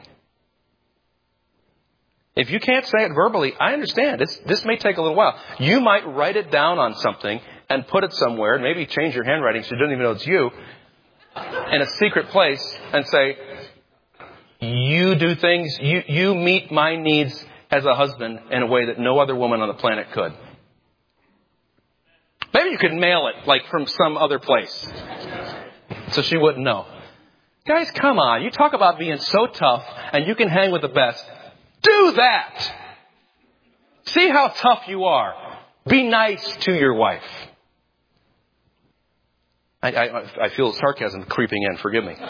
If you can't say it verbally, I understand. This may take a little while. You might write it down on something and put it somewhere, and maybe change your handwriting so you don't even know it's you, in a secret place, and say, you do things, you meet my needs as a husband in a way that no other woman on the planet could. Maybe you could mail it, like from some other place, so she wouldn't know. Guys, come on. You talk about being so tough and you can hang with the best. Do that. See how tough you are. Be nice to your wife. I feel sarcasm creeping in. Forgive me.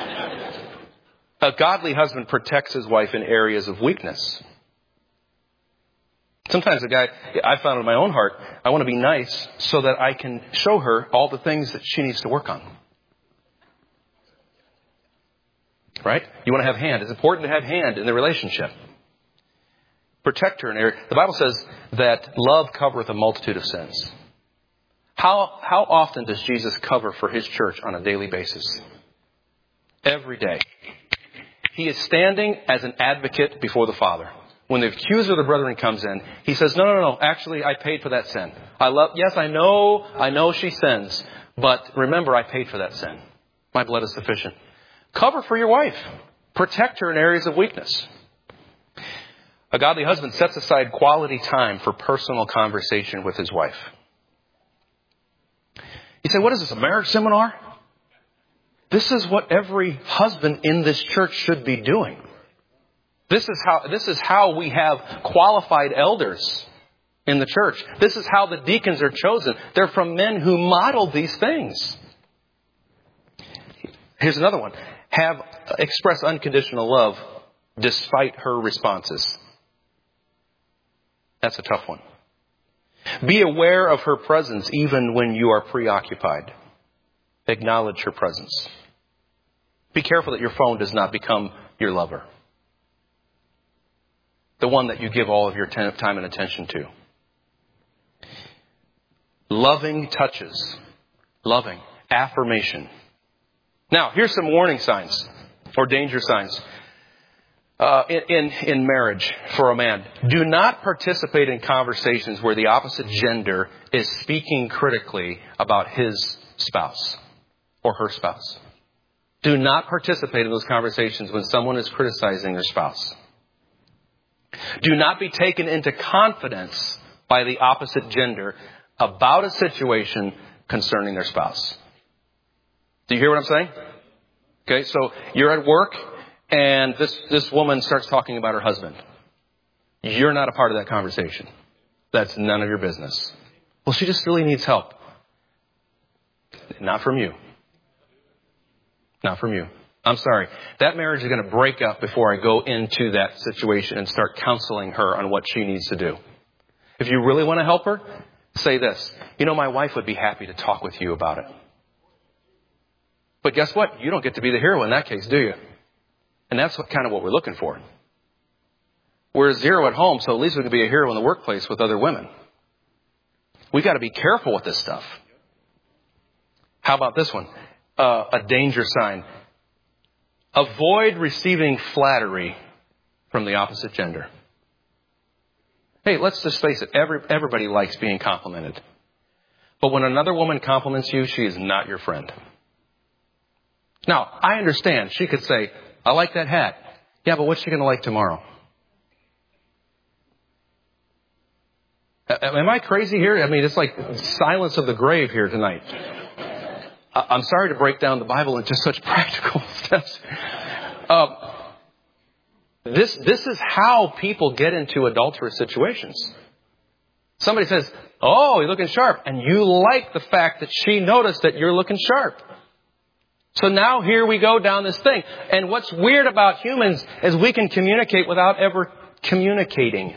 A godly husband protects his wife in areas of weakness. Sometimes I found in my own heart, I want to be nice so that I can show her all the things that she needs to work on. Right? You want to have hand. It's important to have hand in the relationship. Protect her in area. The Bible says that love covereth a multitude of sins. How often does Jesus cover for his church on a daily basis? Every day. He is standing as an advocate before the Father. When the accuser of the brethren comes in, he says, no. Actually, I paid for that sin. Yes, I know she sins. But remember, I paid for that sin. My blood is sufficient. Cover for your wife. Protect her in areas of weakness. A godly husband sets aside quality time for personal conversation with his wife. You say, what is this, a marriage seminar? This is what every husband in this church should be doing. This is how we have qualified elders in the church. This is how the deacons are chosen. They're from men who modeled these things. Here's another one. Express unconditional love despite her responses. That's a tough one. Be aware of her presence even when you are preoccupied. Acknowledge her presence. Be careful that your phone does not become your lover. The one that you give all of your time and attention to. Loving touches. Loving. Affirmation. Now, here's some warning signs or danger signs in marriage for a man. Do not participate in conversations where the opposite gender is speaking critically about his spouse or her spouse. Do not participate in those conversations when someone is criticizing their spouse. Do not be taken into confidence by the opposite gender about a situation concerning their spouse. Do you hear what I'm saying? Okay, so you're at work and this woman starts talking about her husband. You're not a part of that conversation. That's none of your business. Well, she just really needs help. Not from you. Not from you. I'm sorry. That marriage is going to break up before I go into that situation and start counseling her on what she needs to do. If you really want to help her, say this. My wife would be happy to talk with you about it. But guess what? You don't get to be the hero in that case, do you? And that's kind of what we're looking for. We're a zero at home, so at least we can be a hero in the workplace with other women. We got to be careful with this stuff. How about this one? A danger sign. Avoid receiving flattery from the opposite gender. Hey, let's just face it. Everybody likes being complimented. But when another woman compliments you, she is not your friend. Now, I understand. She could say, I like that hat. Yeah, but what's she going to like tomorrow? Am I crazy here? I mean, it's like silence of the grave here tonight. I'm sorry to break down the Bible in just such practical steps. This is how people get into adulterous situations. Somebody says, oh, you're looking sharp. And you like the fact that she noticed that you're looking sharp. So now here we go down this thing. And what's weird about humans is we can communicate without ever communicating.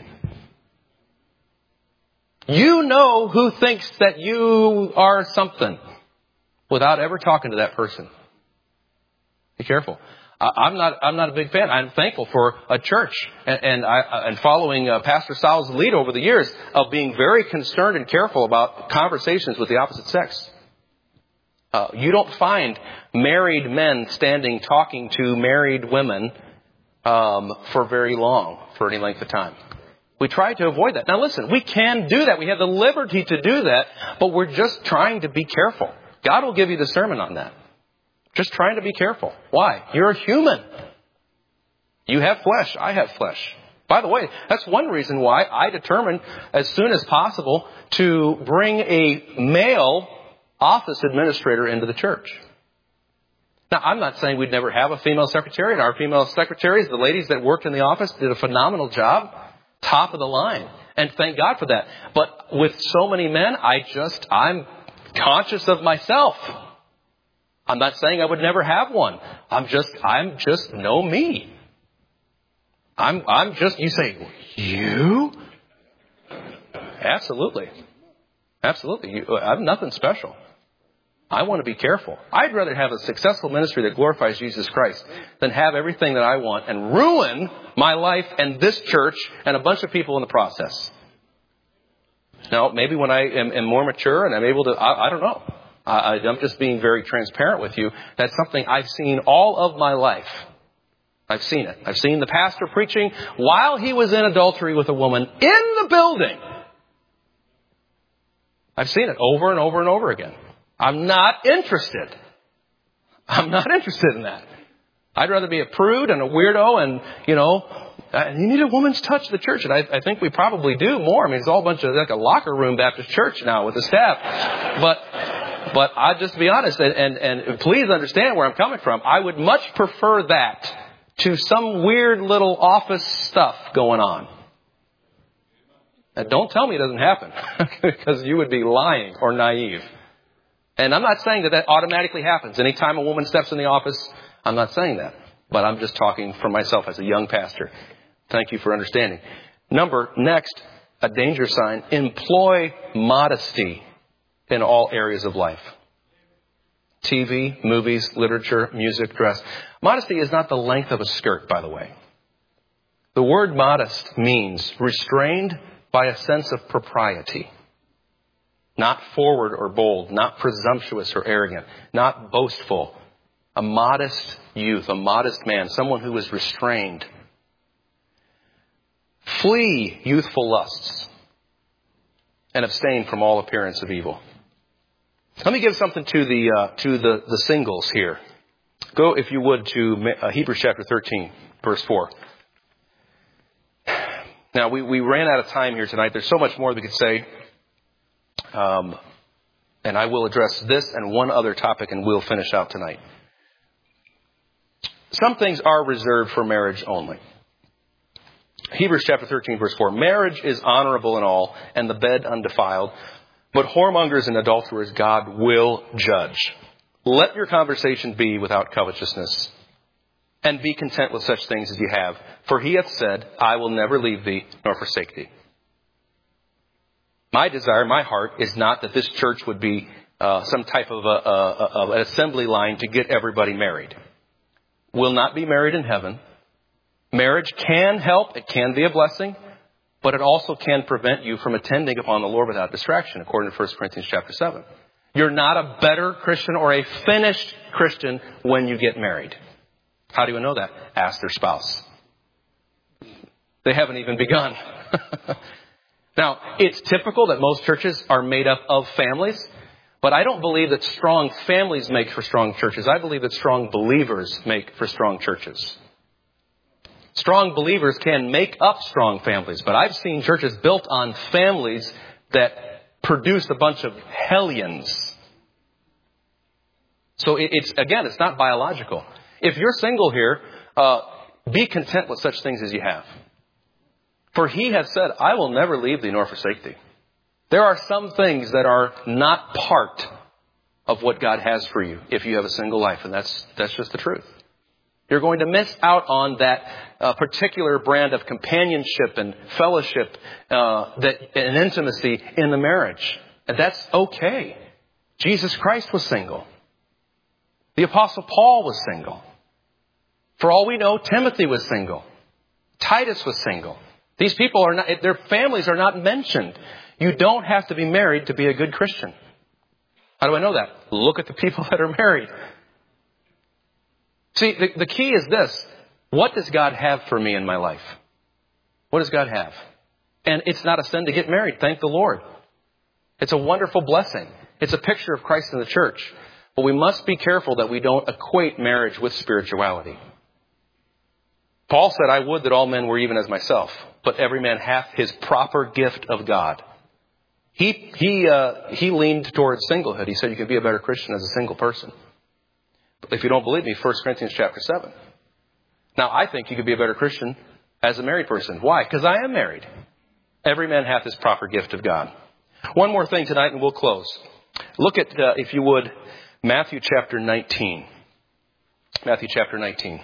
You know who thinks that you are something without ever talking to that person. Be careful. I'm not a big fan. I'm thankful for a church and following Pastor Sal's lead over the years of being very concerned and careful about conversations with the opposite sex. You don't find married men standing talking to married women for very long, for any length of time. We try to avoid that. Now listen, we can do that. We have the liberty to do that, but we're just trying to be careful. God will give you discernment on that. Just trying to be careful. Why? You're a human. You have flesh. I have flesh. By the way, that's one reason why I determined as soon as possible to bring a male office administrator into the church. Now, I'm not saying we'd never have a female secretary. And our female secretaries, the ladies that worked in the office, did a phenomenal job. Top of the line. And thank God for that. But with so many men, I'm conscious of myself. I'm not saying I would never have one. I'm just know me. You say, you? Absolutely. Absolutely. I'm nothing special. I want to be careful. I'd rather have a successful ministry that glorifies Jesus Christ than have everything that I want and ruin my life and this church and a bunch of people in the process. Now, maybe when I am more mature and I'm able to, I don't know. I'm just being very transparent with you. That's something I've seen all of my life. I've seen it. I've seen the pastor preaching while he was in adultery with a woman in the building. I've seen it over and over and over again. I'm not interested. I'm not interested in that. I'd rather be a prude and a weirdo and, you need a woman's touch at the church. And I think we probably do more. I mean, it's all a bunch of like a locker room Baptist church now with the staff. But I'll just be honest and please understand where I'm coming from. I would much prefer that to some weird little office stuff going on. And don't tell me it doesn't happen because you would be lying or naive. And I'm not saying that automatically happens. Anytime a woman steps in the office, I'm not saying that. But I'm just talking for myself as a young pastor. Thank you for understanding. Next, a danger sign. Employ modesty in all areas of life. TV, movies, literature, music, dress. Modesty is not the length of a skirt, by the way. The word modest means restrained by a sense of propriety. Not forward or bold, not presumptuous or arrogant, not boastful. A modest youth, a modest man, someone who is restrained. Flee youthful lusts and abstain from all appearance of evil. Let me give something to the singles here. Go, if you would, to Hebrews chapter 13, verse 4. Now, we ran out of time here tonight. There's so much more we could say. And I will address this and one other topic, and we'll finish out tonight. Some things are reserved for marriage only. Hebrews chapter 13, verse 4. Marriage is honorable in all, and the bed undefiled. But whoremongers and adulterers God will judge. Let your conversation be without covetousness, and be content with such things as you have. For he hath said, I will never leave thee nor forsake thee. My desire, my heart, is not that this church would be some type of an assembly line to get everybody married. We'll not be married in heaven. Marriage can help. It can be a blessing. But it also can prevent you from attending upon the Lord without distraction, according to 1 Corinthians chapter 7. You're not a better Christian or a finished Christian when you get married. How do you know that? Ask their spouse. They haven't even begun. Now, it's typical that most churches are made up of families, but I don't believe that strong families make for strong churches. I believe that strong believers make for strong churches. Strong believers can make up strong families, but I've seen churches built on families that produce a bunch of hellions. So it's not biological. If you're single here, be content with such things as you have. For he has said, I will never leave thee nor forsake thee. There are some things that are not part of what God has for you if you have a single life, and that's just the truth. You're going to miss out on that particular brand of companionship and fellowship and intimacy in the marriage. And that's okay. Jesus Christ was single. The Apostle Paul was single. For all we know, Timothy was single. Titus was single. These people are not, their families are not mentioned. You don't have to be married to be a good Christian. How do I know that? Look at the people that are married. See, the key is this. What does God have for me in my life? What does God have? And it's not a sin to get married. Thank the Lord. It's a wonderful blessing. It's a picture of Christ in the church. But we must be careful that we don't equate marriage with spirituality. Paul said, I would that all men were even as myself, but every man hath his proper gift of God. He leaned towards singlehood. He said you can be a better Christian as a single person. If you don't believe me, 1 Corinthians chapter 7. Now, I think you could be a better Christian as a married person. Why? Because I am married. Every man hath his proper gift of God. One more thing tonight and we'll close. Look at, if you would, Matthew chapter 19. Matthew chapter 19.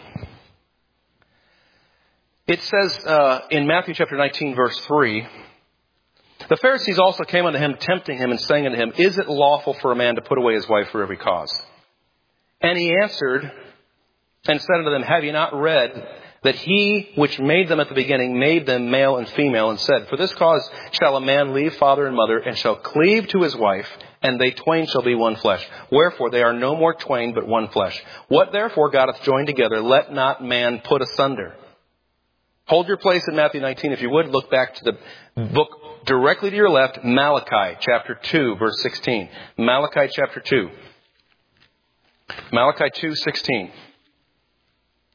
It says in Matthew chapter 19, verse 3, the Pharisees also came unto him, tempting him and saying unto him, Is it lawful for a man to put away his wife for every cause? And he answered and said unto them, Have ye not read that he which made them at the beginning made them male and female, and said, For this cause shall a man leave father and mother, and shall cleave to his wife, and they twain shall be one flesh. Wherefore they are no more twain, but one flesh. What therefore God hath joined together, let not man put asunder. Hold your place in Matthew 19. If you would, look back to the book directly to your left, Malachi chapter 2, verse 16. Malachi chapter 2. Malachi 2:16.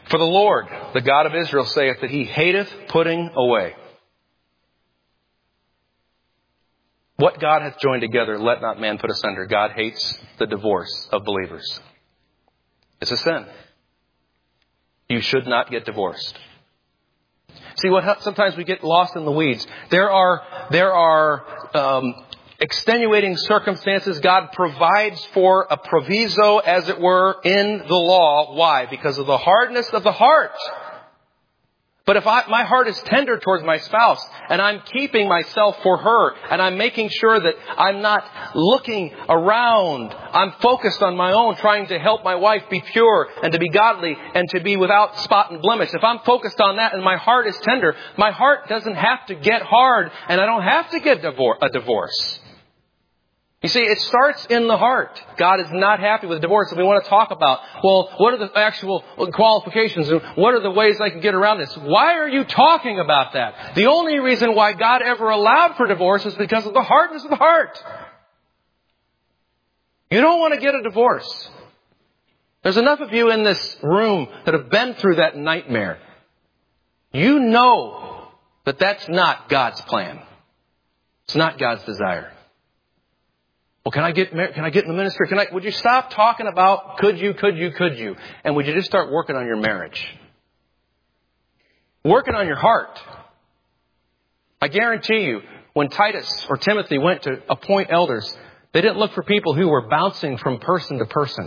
For the Lord, the God of Israel, saith that He hateth putting away. What God hath joined together, let not man put asunder. God hates the divorce of believers. It's a sin. You should not get divorced. See, sometimes we get lost in the weeds. There are extenuating circumstances. God provides for a proviso, as it were, in the law. Why? Because of the hardness of the heart. But if my heart is tender towards my spouse, and I'm keeping myself for her, and I'm making sure that I'm not looking around, I'm focused on my own, trying to help my wife be pure and to be godly and to be without spot and blemish. If I'm focused on that and my heart is tender, my heart doesn't have to get hard, and I don't have to get a divorce. You see, it starts in the heart. God is not happy with divorce. And we want to talk about, well, what are the actual qualifications and what are the ways I can get around this? Why are you talking about that? The only reason why God ever allowed for divorce is because of the hardness of the heart. You don't want to get a divorce. There's enough of you in this room that have been through that nightmare. You know that that's not God's plan. It's not God's desire. Well, can I get married? Can I get in the ministry? Would you stop talking about could you? And would you just start working on your marriage? Working on your heart. I guarantee you, when Titus or Timothy went to appoint elders, they didn't look for people who were bouncing from person to person.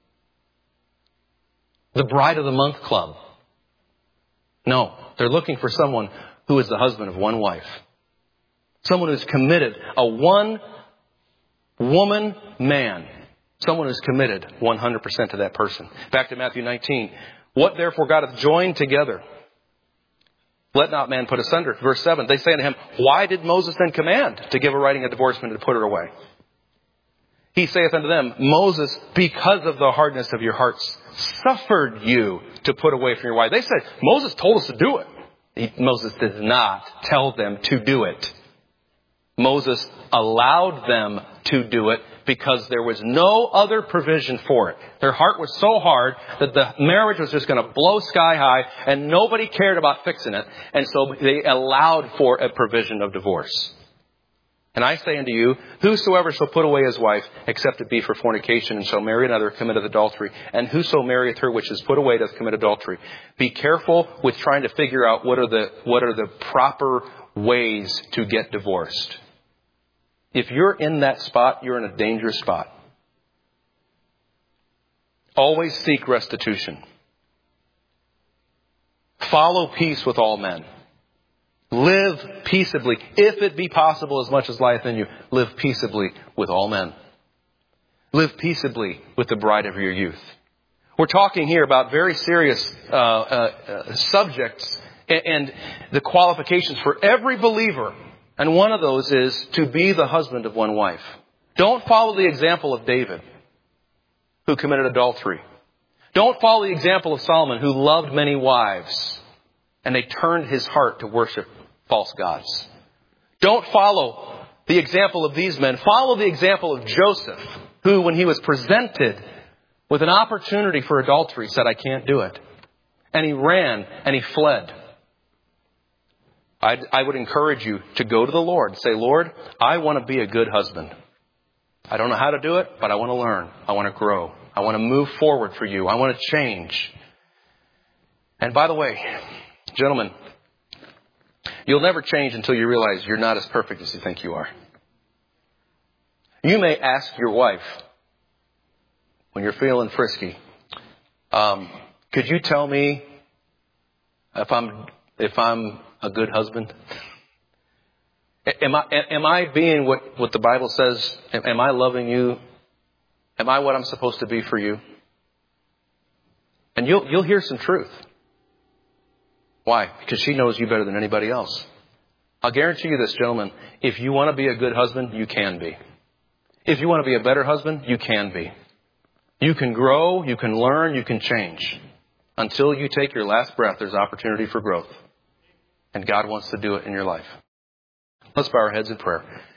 The Bride of the Month Club. No, they're looking for someone who is the husband of one wife. Someone who's committed, a one-woman man. Someone who's committed 100% to that person. Back to Matthew 19. What therefore God hath joined together, let not man put asunder. Verse 7. They say unto him, why did Moses then command to give a writing of divorcement and to put her away? He saith unto them, Moses, because of the hardness of your hearts, suffered you to put away from your wife. They said, Moses told us to do it. Moses did not tell them to do it. Moses allowed them to do it because there was no other provision for it. Their heart was so hard that the marriage was just going to blow sky high and nobody cared about fixing it. And so they allowed for a provision of divorce. And I say unto you, whosoever shall put away his wife, except it be for fornication, and shall marry another, committeth adultery. And whoso marrieth her which is put away doth commit adultery. Be careful with trying to figure out what are the proper ways to get divorced. If you're in that spot, you're in a dangerous spot. Always seek restitution. Follow peace with all men. Live peaceably. If it be possible, as much as lieth in you, live peaceably with all men. Live peaceably with the bride of your youth. We're talking here about very serious subjects and the qualifications for every believer. And one of those is to be the husband of one wife. Don't follow the example of David, who committed adultery. Don't follow the example of Solomon, who loved many wives, and they turned his heart to worship false gods. Don't follow the example of these men. Follow the example of Joseph, who, when he was presented with an opportunity for adultery, said, I can't do it. And he ran and he fled. I would encourage you to go to the Lord and say, Lord, I want to be a good husband. I don't know how to do it, but I want to learn. I want to grow. I want to move forward for you. I want to change. And by the way, gentlemen, you'll never change until you realize you're not as perfect as you think you are. You may ask your wife, when you're feeling frisky, could you tell me if I'm a good husband? Am I being what the Bible says? Am I loving you? Am I what I'm supposed to be for you? And you'll hear some truth. Why? Because she knows you better than anybody else. I'll guarantee you this, gentlemen. If you want to be a good husband, you can be. If you want to be a better husband, you can be. You can grow, you can learn, you can change. Until you take your last breath, there's opportunity for growth. And God wants to do it in your life. Let's bow our heads in prayer.